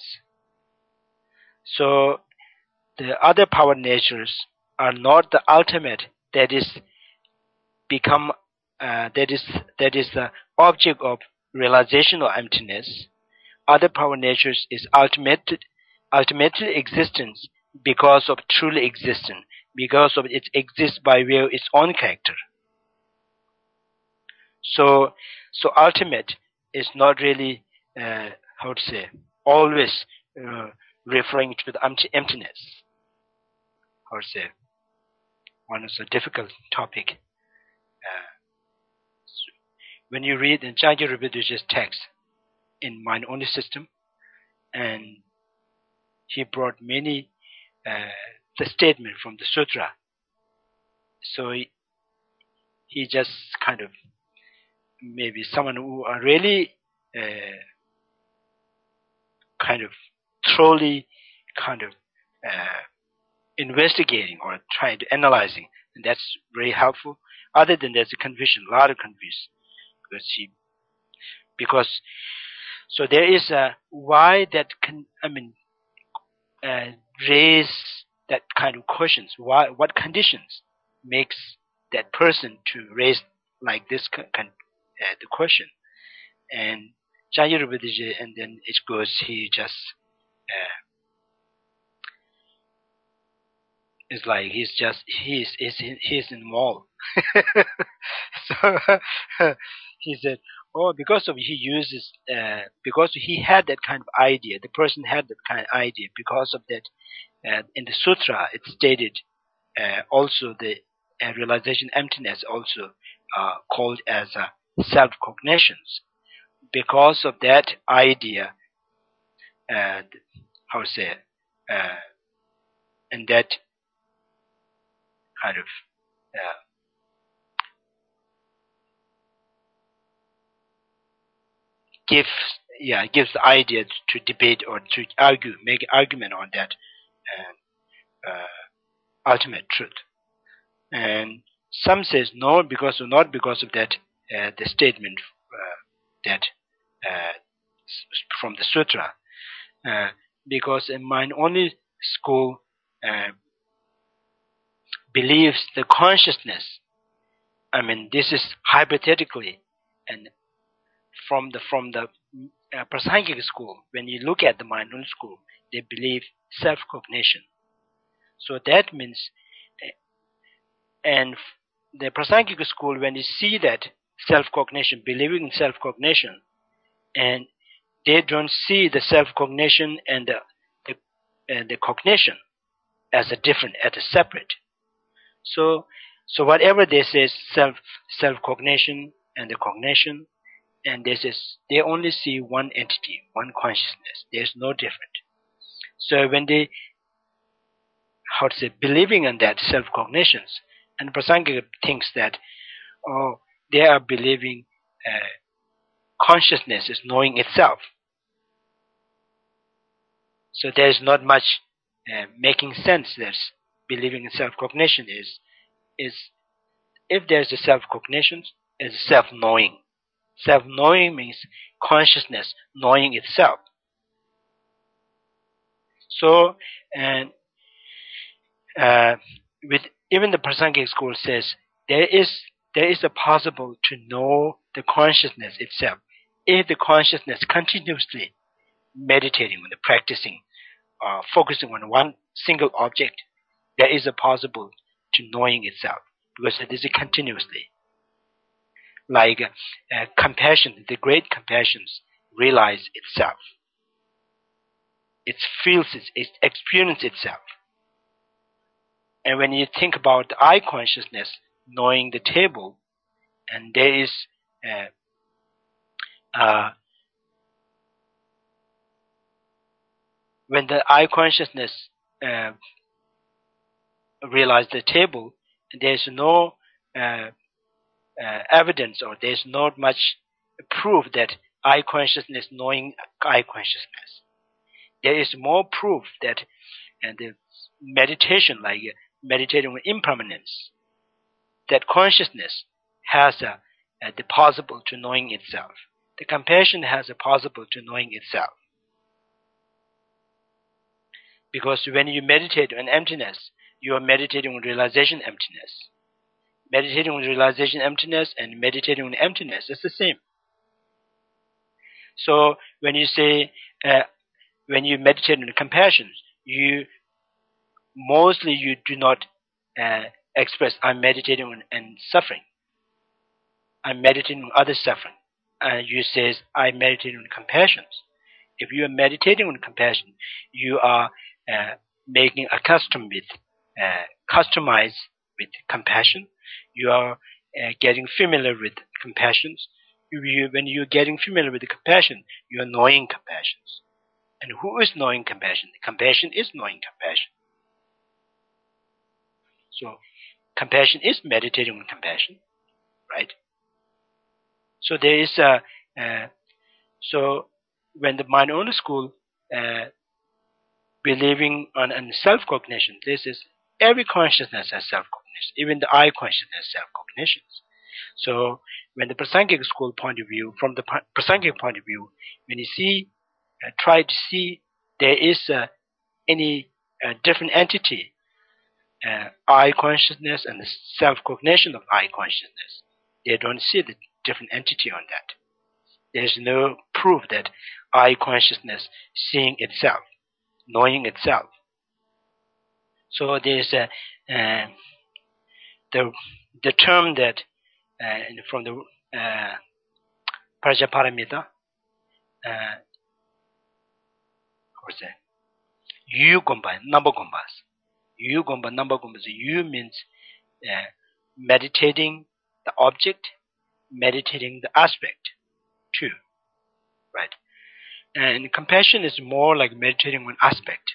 So the other power natures are not the ultimate that is become uh, that is that is the object of realization or emptiness. Other power natures is ultimate ultimately existence because of truly existence, because of it exists by way of its own character. So so ultimate is not really uh, how to say always uh, referring to the empty emptiness. How to say one is a difficult topic. Uh, so when you read the Jaggi Rinpoche's text in Mind Only System, and he brought many uh, the statement from the sutra. So he, he just kind of maybe someone who are really uh, kind of thoroughly kind of uh, investigating or trying to analyzing, and that's very helpful. Other than there's a confusion, a lot of confusion, because he because so there is a why that can I mean uh, raise that kind of questions. Why what conditions makes that person to raise like this con- con- uh, the question? And Jaggi Rinpoche, and then it goes he just uh, it's like he's just he's he's in, he's in the mall. So he said, oh, because of he uses uh, because he had that kind of idea, the person had that kind of idea. Because of that, uh, in the sutra it stated uh, also the uh, realization emptiness also uh, called as uh, self-cognitions. Because of that idea, uh, how to say, uh, and that kind of uh, gives yeah gives the idea to debate or to argue, make an argument on that uh, uh, ultimate truth. And some says no, because of, not because of that uh, the statement uh, that uh, from the sutra, uh, because in Mind Only school uh, believes the consciousness. I mean, this is hypothetically, and from the from the uh, Prasangika school, when you look at the Mind Only school, they believe self-cognition. So that means, and the Prasangika school, when you see that self-cognition, believing in self-cognition, and they don't see the self-cognition and the the, uh, the cognition as a different, as a separate. So, so whatever they say, self self-cognition and the cognition, and this is they only see one entity, one consciousness. There's no different. So when they how to say believing in that self-cognitions, and Prasangika thinks that oh they are believing uh, consciousness is knowing itself. So there is not much uh, making sense. There's believing in self-cognition is is if there's a self-cognition, is self-knowing. Self-knowing means consciousness knowing itself. So, and uh, with even the Prasangik school says there is there is a possible to know the consciousness itself if the consciousness continuously meditating on the practicing, uh, focusing on one single object. There is a possible to knowing itself because it is continuously. Like uh, compassion, the great compassions realize itself. It feels it, it experiences itself. And when you think about the eye consciousness, knowing the table, and there is uh, uh, when the eye consciousness uh, realize the table, there is no uh, uh, evidence or there is not much proof that eye consciousness knowing eye consciousness. There is more proof that uh, the meditation, like uh, meditating on impermanence, that consciousness has a, a, the possible to knowing itself. The compassion has a possible to knowing itself. Because when you meditate on emptiness, you are meditating on realization emptiness. Meditating on realization emptiness and meditating on emptiness is the same. So when you say, uh, when you meditate on compassion, you mostly you do not uh, express, I'm meditating on and suffering. I'm meditating on other suffering. And uh, you say, I'm meditating on compassion. If you are meditating on compassion, you are uh, making accustomed with, uh, customized with compassion. You are uh, getting familiar with compassions. You, when you're getting familiar with the compassion, you are knowing compassions. And who is knowing compassion? Compassion is knowing compassion. So, compassion is meditating on compassion, right? So there is a, uh, so when the mind-only school uh, believing on, on self-cognition, this is every consciousness has self-cognition, even the I consciousness has self-cognition. So when the Prasangik school point of view, from the Prasangik point of view, when you see, uh, try to see there is uh, any uh, different entity, uh, I consciousness and the self-cognition of I consciousness, they don't see the different entity on that. There's no proof that I consciousness seeing itself, knowing itself. So there's a, uh, the the term that uh, from the uh, Prajaparamita, uh, what's that? Yu gomba, number gombas. Yu gomba, number gombas. Yu means uh, meditating the object, meditating the aspect, too, right? And compassion is more like meditating on aspect.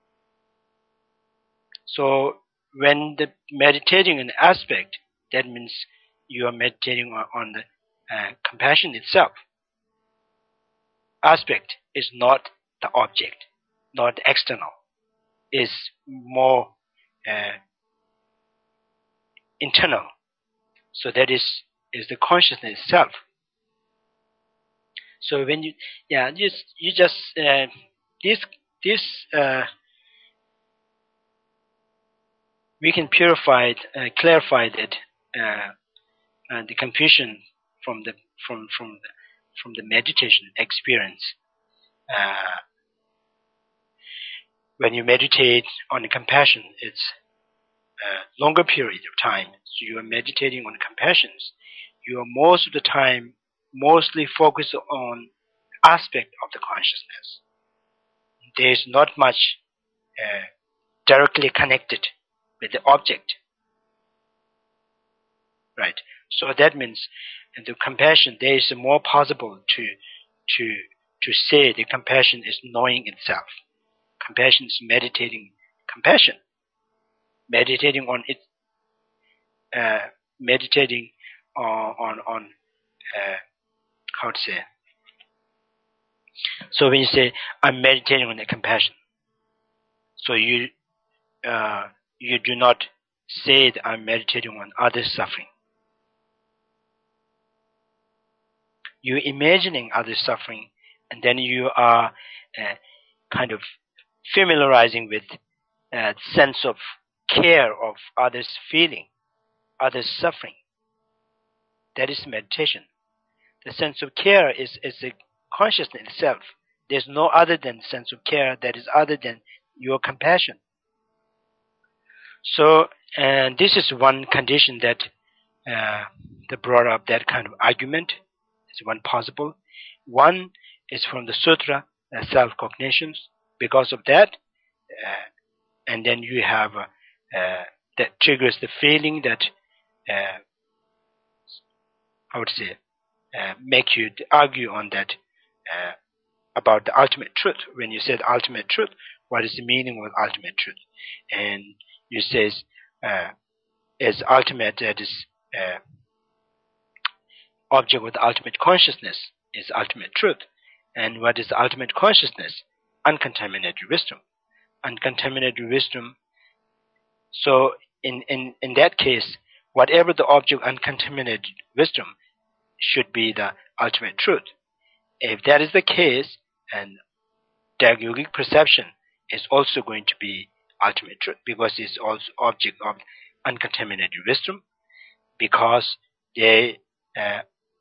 So when the meditating on aspect, that means you are meditating on, on the uh, compassion itself. Aspect is not the object, not external. Is more uh, internal. So that is is the consciousness itself. So when you yeah just you just uh, this this uh, we can purify it, uh, clarify that uh, uh, the confusion from the from from the, from the meditation experience. Uh, when you meditate on the compassion, it's a longer period of time. So you are meditating on compassions. You are most of the time mostly focused on aspect of the consciousness. There is not much uh, directly connected with the object, right? So that means in the compassion there is more possible to to to say the compassion is knowing itself. Compassion is meditating compassion, meditating on it, uh, meditating on on, on uh, how to say. So when you say I'm meditating on the compassion, so you uh, you do not say that I'm meditating on other suffering. You're imagining other suffering, and then you are uh, kind of familiarizing with uh, sense of care of others' feeling, others' suffering. That is meditation. The sense of care is, is a consciousness itself. There's no other than sense of care that is other than your compassion. So, and this is one condition that uh, that brought up that kind of argument. It's one possible. One is from the sutra, uh, self-cognitions. Because of that, uh, and then you have uh, uh, that triggers the feeling that uh, I would say uh, make you argue on that uh, about the ultimate truth. When you said ultimate truth, what is the meaning of ultimate truth? And you says uh, as ultimate that is uh, object with ultimate consciousness is ultimate truth. And what is ultimate consciousness? Uncontaminated wisdom. Uncontaminated wisdom. So in, in, in that case, whatever the object uncontaminated wisdom should be the ultimate truth. If that is the case, and Dark Yogic perception is also going to be ultimate truth because it's also object of uncontaminated wisdom, because they uh,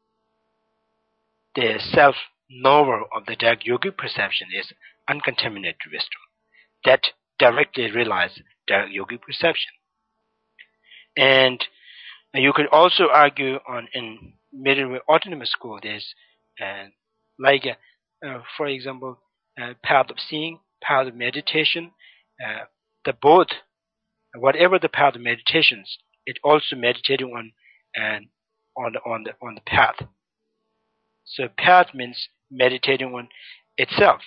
the self-knower of the Dark Yogic perception is uncontaminated wisdom that directly realizes Dark Yogic perception. And you could also argue on in middle way autonomous school there's uh, like uh, uh, for example uh, path of seeing, path of meditation, uh, the both whatever the path of meditations, it also meditating on and on the, on the on the path. So path means meditating on itself.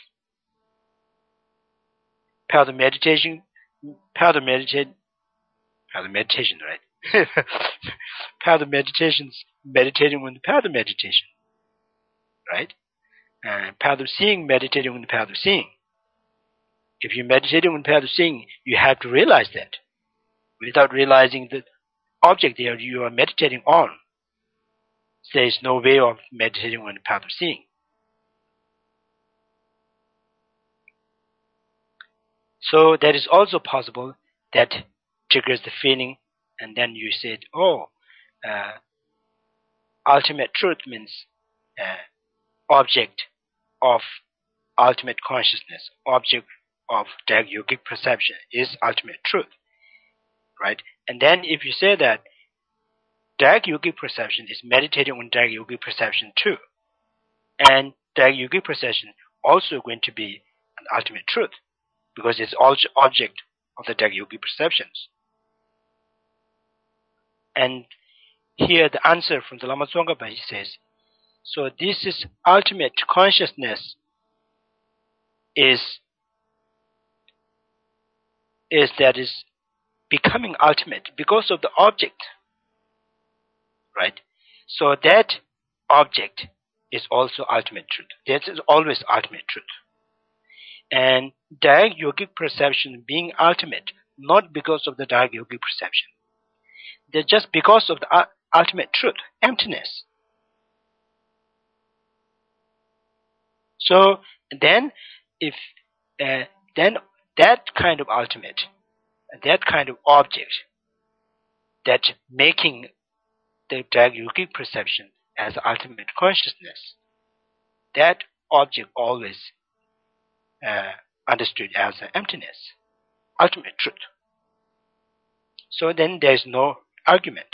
Path of meditation, path of meditation, path of meditation, right? Path of meditations, meditating on the path of meditation, right? And path of seeing, meditating on the path of seeing. If you're meditating on the path of seeing, you have to realize that. Without realizing the object there you are meditating on, there is no way of meditating on the path of seeing. So that is also possible that triggers the feeling, and then you said, oh, uh, ultimate truth means uh, object of ultimate consciousness, object of Dark Yogic perception is ultimate truth, right? And then if you say that Dark Yogic perception is meditating on Dark Yogic perception too, and Dark Yogic perception also going to be an ultimate truth because it's also object of the Dark Yogic perceptions. And here the answer from the Lama Tsongkhapa, he says, so this is ultimate consciousness is is that is becoming ultimate because of the object, right? So that object is also ultimate truth. That is always ultimate truth. And Dark Yogic perception being ultimate, not because of the Dark Yogic perception. They're just because of the uh, ultimate truth, emptiness. So then, if uh, then that kind of ultimate, that kind of object, that making the Dark Yogic perception as ultimate consciousness, that object always uh, understood as emptiness, ultimate truth. So then there is no argument.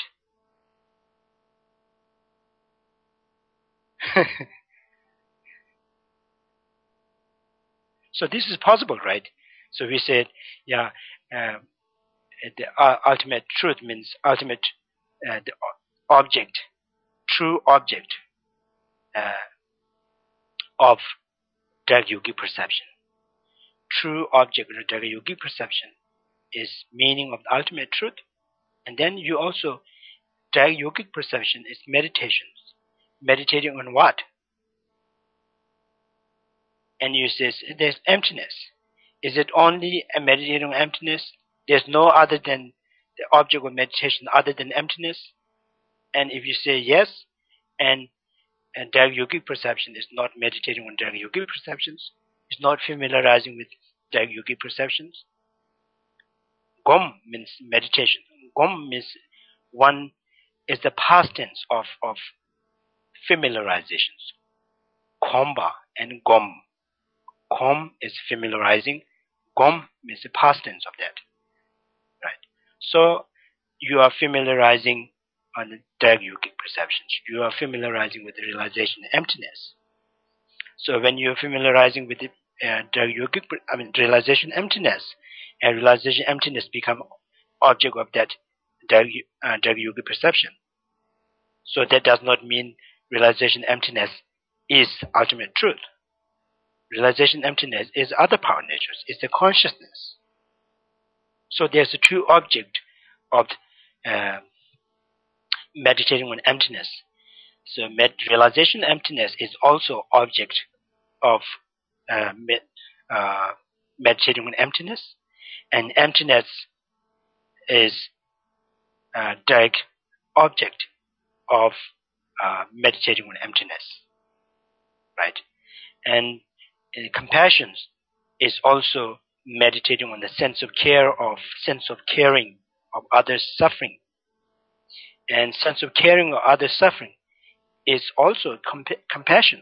So this is possible, right? So we said, yeah, um, the uh, ultimate truth means ultimate, uh, the object, true object uh, of Dark Yogic perception. True object of Dark Yogic perception is meaning of the ultimate truth. And then you also, Dark Yogic perception is meditations. Meditating on what? And you say there's emptiness. Is it only a meditating on emptiness? There's no other than the object of meditation other than emptiness? And if you say yes, and, and Dark Yogic perception is not meditating on Dark Yogic perceptions, it's not familiarizing with Dark Yogic perceptions, Gom means meditation. Gom means one is the past tense of, of familiarizations. Komba and Gom. Kom is familiarizing. Gom means the past tense of that. Right. So you are familiarizing on the direct yogic perceptions. You are familiarizing with the realization of emptiness. So when you are familiarizing with the uh, direct yogic, I mean realization emptiness, and realization emptiness become object of that direct, uh, direct yogic perception. So that does not mean realization emptiness is ultimate truth. Realization emptiness is other power natures. It's the consciousness. So there's a true object of uh, meditating on emptiness. So med realization emptiness is also object of uh, med uh, meditating on emptiness, and emptiness is uh, direct object of uh, meditating on emptiness, right? And uh, compassion is also meditating on the sense of care of sense of caring of others' suffering, and sense of caring of others' suffering is also comp compassion,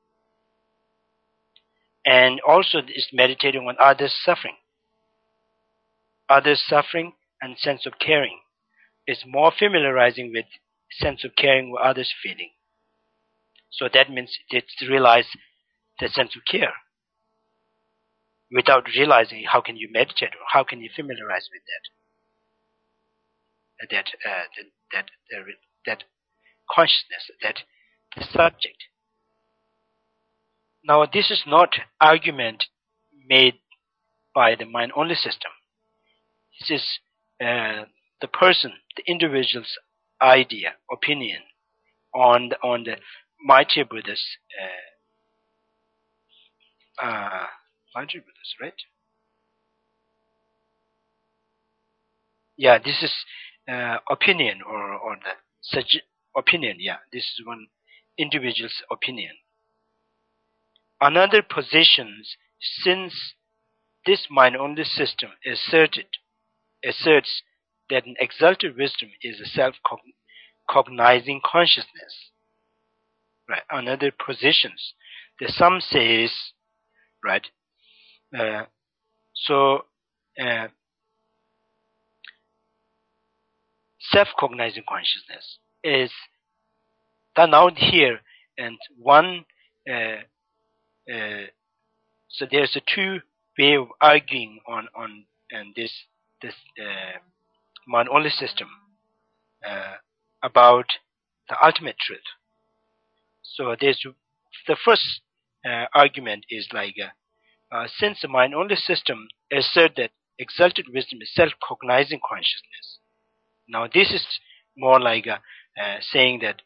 and also is meditating on others' suffering. Others' suffering and sense of caring is more familiarizing with sense of caring with others' feeling. So that means it's realize the sense of care. Without realizing, how can you meditate, or how can you familiarize with that? That uh, that that, uh, that consciousness, that the subject. Now, this is not argument made by the mind-only system. This is uh, the person, the individual's idea, opinion on the, on the mighty Buddha's uh, uh, mighty Buddha's, right? Yeah, this is uh, opinion or or the such opinion. Yeah, this is one individual's opinion. Another positions, since this mind-only system asserted asserts that an exalted wisdom is a self-cognizing consciousness. Right. Another positions, the some says, right. Uh, so uh, self-cognizing consciousness is done out here, and one. Uh, uh, so there's a two way of arguing on on and this this uh, mind-only system uh, about the ultimate truth. So there's the first uh, argument is like uh, uh, since the mind-only system asserts that exalted wisdom is self-cognizing consciousness. Now this is more like uh, uh, saying that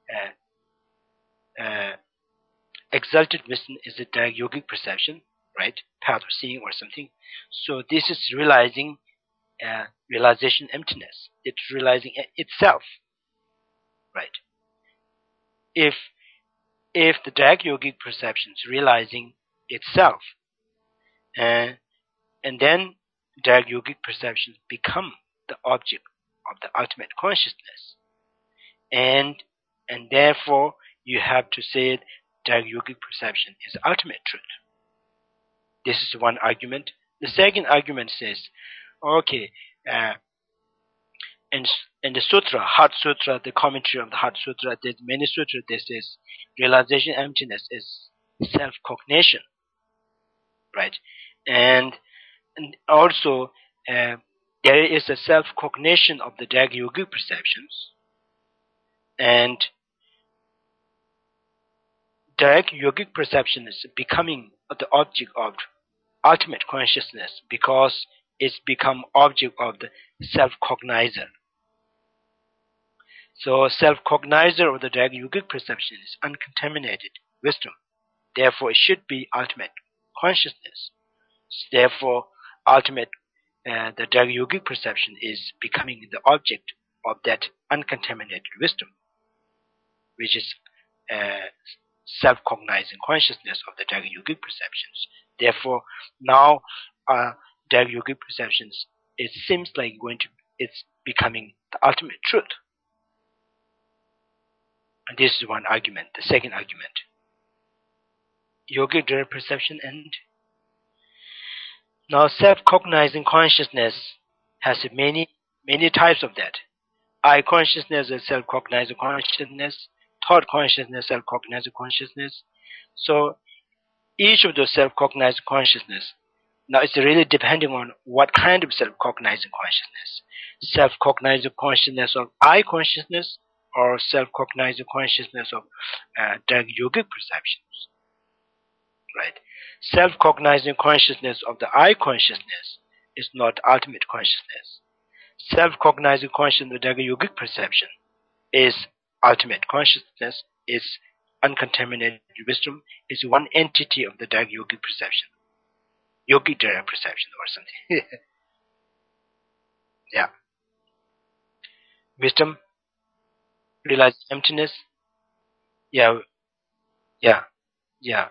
uh, uh, exalted wisdom is a direct yogic perception, right? Path of seeing or something. So this is realizing uh, realization emptiness. It's realizing itself, right? If if the direct yogic perception is realizing itself, uh, and then direct yogic perceptions become the object of the ultimate consciousness, and and therefore you have to say direct yogic perception is ultimate truth. This is one argument. The second argument says, okay, uh, in in the sutra, Heart Sutra, the commentary of the Heart Sutra, there's many sutras that says realization emptiness is self-cognition, right? And, and also uh, there is a self-cognition of the direct yogic perceptions, and direct yogic perception is becoming the object of ultimate consciousness because it's become object of the self-cognizer. So self-cognizer of the direct yogic perception is uncontaminated wisdom. Therefore, it should be ultimate consciousness. Therefore, ultimate uh, the direct yogic perception is becoming the object of that uncontaminated wisdom, which is uh, self-cognizing consciousness of the direct yogic perceptions. Therefore, now uh, direct yogic perceptions it seems like going to it's becoming the ultimate truth. And this is one argument. The second argument, yogic direct perception. And now self-cognizing consciousness has many many types of that. I consciousness is self-cognizing consciousness, thought consciousness, self-cognizing consciousness. So each of those self-cognizing consciousness, now it's really depending on what kind of self-cognizing consciousness. Self-cognizing consciousness of I consciousness or self-cognizing consciousness of uh, direct yogic perceptions. Right? Self-cognizing consciousness of the I consciousness is not ultimate consciousness. Self-cognizing consciousness of the yogic perception is ultimate consciousness, is uncontaminated wisdom, is one entity of the direct yogic perception. Yogic direct perception or something. Yeah. Wisdom, realize emptiness. Yeah. Yeah. Yeah.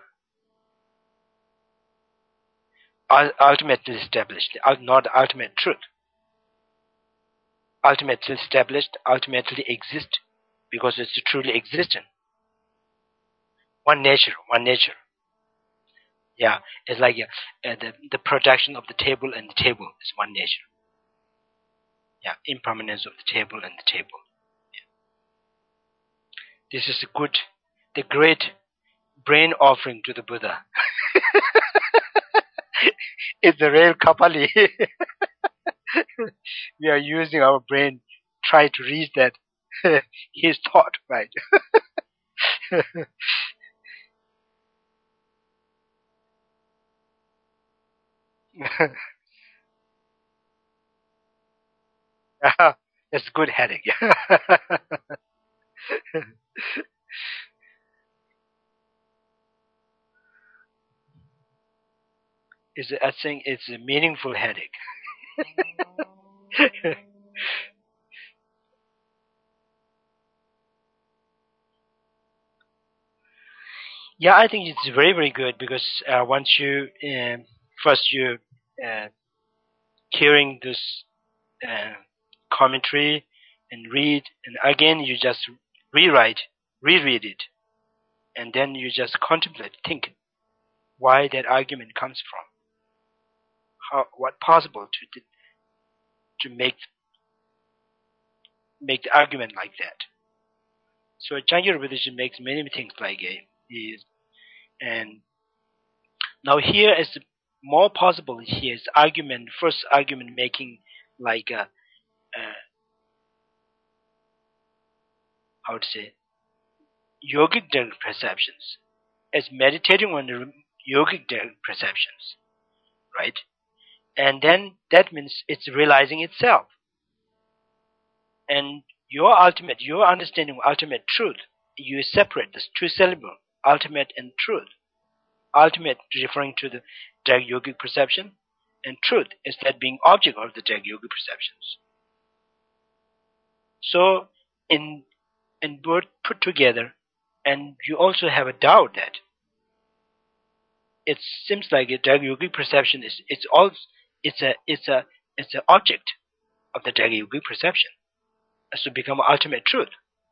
Ultimately established, not ultimate truth. Ultimately established, ultimately exist, because it's truly existent. One nature, one nature. Yeah, it's like uh, uh, the the production of the table and the table is one nature. Yeah, impermanence of the table and the table. Yeah. This is a good, the great brain offering to the Buddha. It's the real Kapali. We are using our brain, try to read that his thought, right? It's a good headache. It's, I think it's a meaningful headache. Yeah, I think it's very, very good because uh, once you uh, first you uh, hearing this uh, commentary and read, and again you just rewrite, reread it, and then you just contemplate, think why that argument comes from, how what possible to to make make the argument like that. So Jhangir Buddhism makes many things like it is, and now here is more possible. Here is argument, first argument making like a, uh, how to say, yogic direct perceptions, as meditating on the yogic direct perceptions, right? And then that means it's realizing itself. And your ultimate, your understanding of ultimate truth, you separate this two syllables, ultimate and truth. Ultimate referring to the direct yogic perception, and truth is that being object of the direct yogic perceptions. So in in both put together, and you also have a doubt that it seems like a direct yogic perception is it's all it's a it's a it's an object of the direct yogic perception as to become ultimate truth,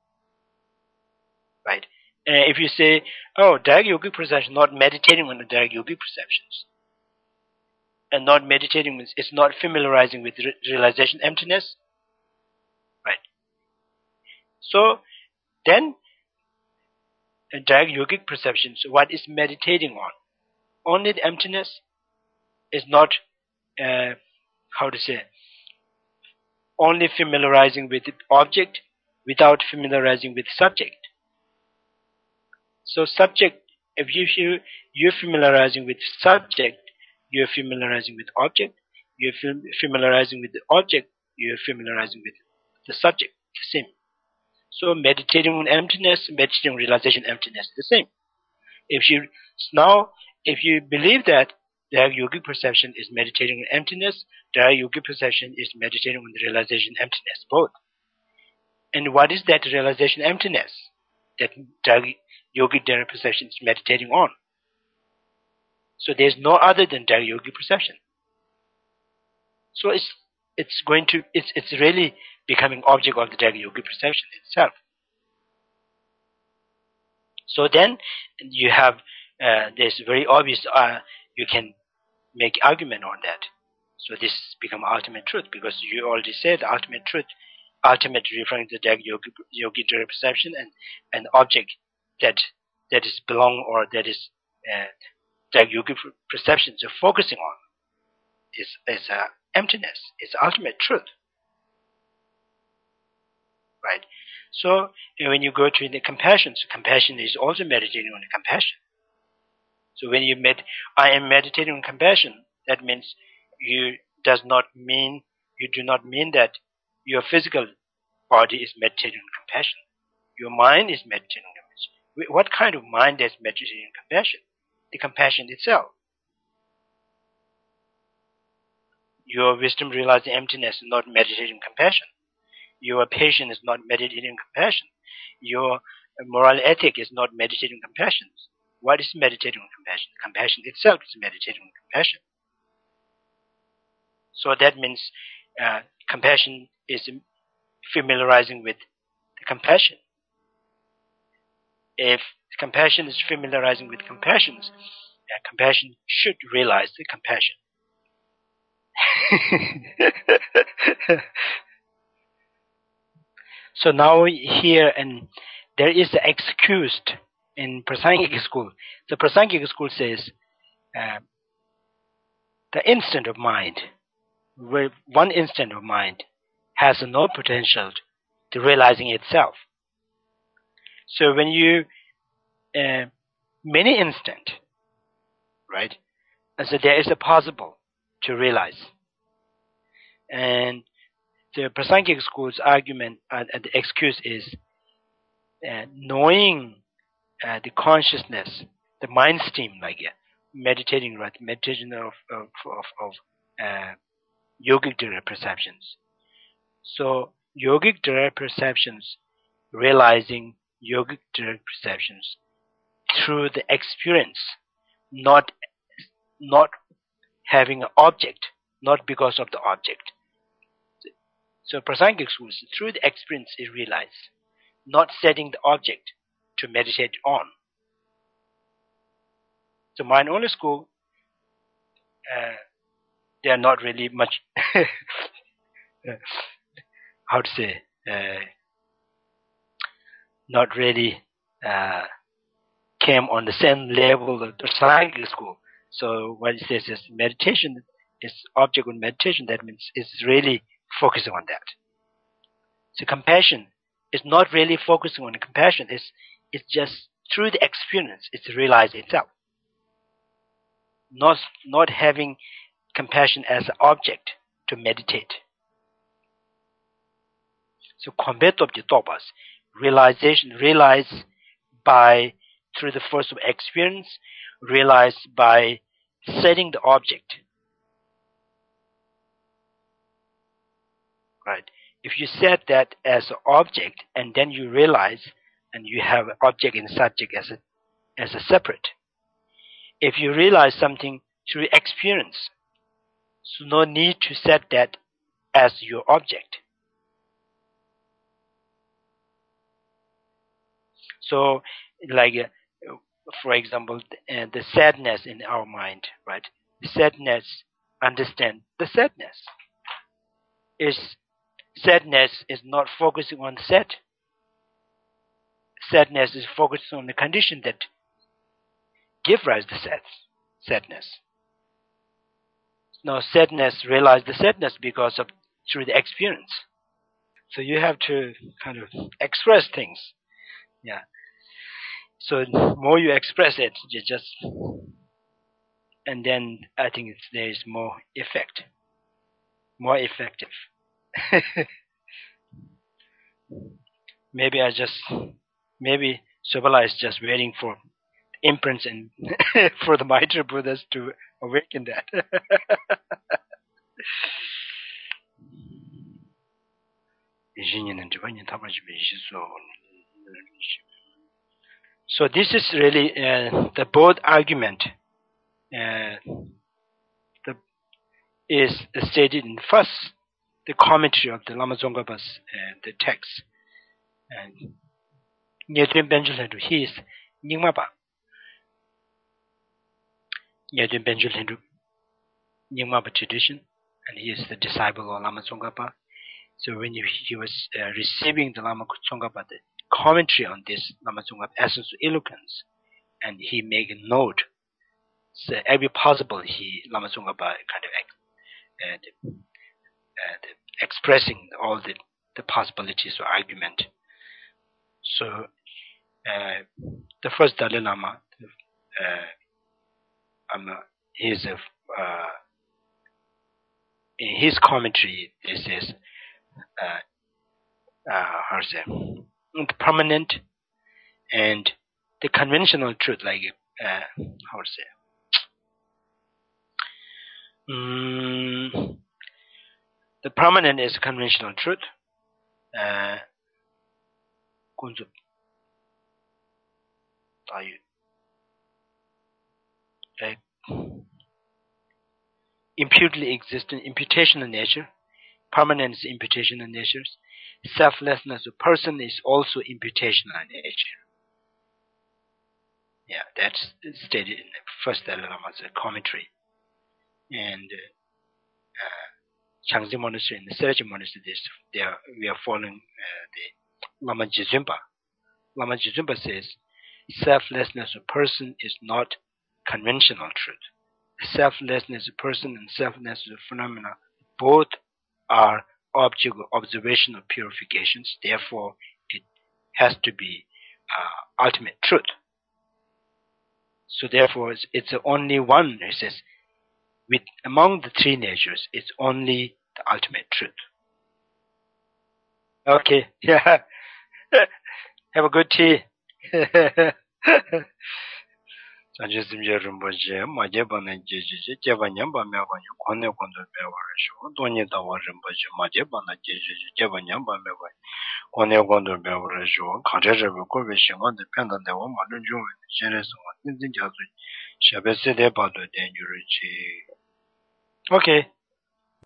right? Uh, if you say, oh, direct yogic perception, not meditating on the direct yogic perceptions, and not meditating means it's not familiarizing with re realization emptiness, right? So then, uh, direct yogic perceptions, what is meditating on? Only the emptiness is not, uh, how to say, only familiarizing with the object without familiarizing with subject. So subject, if you feel you're familiarizing with subject, you're familiarizing with object, you're familiarizing with the object, you're familiarizing with the subject, the same. So meditating on emptiness, meditating on realization emptiness, the same. If you now, if you believe that direct yogic perception is meditating on emptiness, direct yogic perception is meditating on the realization emptiness, both. And what is that realization emptiness that direct yogic direct perception is meditating on? So there's no other than direct yogic perception. So it's it's going to it's it's really becoming object of the yogic perception itself. So then you have uh, this very obvious. Uh, you can make argument on that. So this become ultimate truth because you already said the ultimate truth, ultimate referring to the yogic, yogic direct perception, and an object that that is belong or that is uh, the yogic perception you're focusing on is is uh, emptiness. It's ultimate truth, right? So when you go to the compassion, so compassion is also meditating on the compassion. So when you med, I am meditating on compassion, that means you does not mean you do not mean that your physical body is meditating on compassion. Your mind is meditating on compassion. What kind of mind is meditating on compassion? The compassion itself. Your wisdom realizing emptiness is not meditating on compassion. Your patience is not meditating on compassion. Your moral ethic is not meditating on compassion. What is meditating on compassion? Compassion itself is meditating on compassion. So that means uh, compassion is familiarizing with the compassion. If compassion is familiarizing with compassion, uh, compassion should realize the compassion. So now here, and there is the excused in Prasangic school. The Prasangic school says uh, the instant of mind, where one instant of mind has no potential to realizing itself. So when you uh, many instant, right? And so there is a possible to realize, and the Prasangic school's argument and uh, the excuse is uh, knowing uh, the consciousness, the mind stream, like uh, meditating, right? Meditation of of of, of uh, yogic direct perceptions. So yogic direct perceptions, realizing yogic direct perceptions through the experience, not not having an object, not because of the object. So Prasangic schools, through the experience is realized, not setting the object to meditate on. So mind only school, uh, they are not really much how to say, uh, not really uh, came on the same level of the Prasangic school. So what it says is meditation is object of meditation. That means it's really focusing on that. So compassion is not really focusing on the compassion. It's it's just through the experience it's realized itself. Not not having compassion as an object to meditate. So combat of the topas, realization realized by through the force of experience, realized by setting the object. Right. If you set that as an object and then you realize and you have object and subject as a as a separate. If you realize something through experience, so no need to set that as your object. So, like, uh, for example, uh, the sadness in our mind, right? The sadness, understand the sadness. Is sadness is not focusing on sad. Sadness is focusing on the condition that give rise to sad, sadness. Now, sadness, realize the sadness because of through the experience. So you have to kind of express things. Yeah. So the more you express it, you just, and then I think it's, there is more effect, more effective. Maybe I just, maybe Subala is just waiting for imprints and for the Maitreya Buddhas to awaken that. So this is really uh, the both argument uh, the, is stated in first the commentary of the Lama Tsongkhapa's uh, the text. And Nyedren Benjul Hindu, he is Nyingmapa. Nyedren Benjul Hindu, Nyingmapa tradition, and he is the disciple of Lama Tsongkhapa. So when he, he was uh, receiving the Lama Tsongkhapa, the commentary on this Lama Tsongkhapa essence of eloquence, and he made a note. So every possible he Lama Tsongkhapa kind of uh, the, uh, the expressing all the, the possibilities of argument. So uh, the first Dalai Lama, uh, um, his uh, in his commentary, this is uh, uh, how to say the permanent and the conventional truth, like uh, how to say. Mm, the permanent is conventional truth. Uh, uh, imputedly existent, imputational nature. Permanent is imputational nature. Selflessness of person is also imputational nature. Yeah, that's stated in the first Dalai Lama's commentary. And uh, Changzi Monastery and the Sergi Monastery, they are, we are following uh, the Lama Jizumpa. Lama Jizumpa says, selflessness of person is not conventional truth. Selflessness of person and selflessness of phenomena both are object of observational purifications. Therefore, it has to be uh, ultimate truth. So therefore, it's, it's only one, it says, with among the three natures, it's only the ultimate truth. Okay, yeah. Have a good tea. Sanjisim Rimboje, Majebana Jeji, Javanyamba Mavani, Kone Kondo Bevarisho, Doni Dawa Rimboje, Majebana Jeji, Javanyamba Mavani, Kone Kondo Bevarisho, Kanjaja Kovish, one dependent on one modern Jew, Genesis, one Jazu, Shabese de Bado Dangerous. Okay.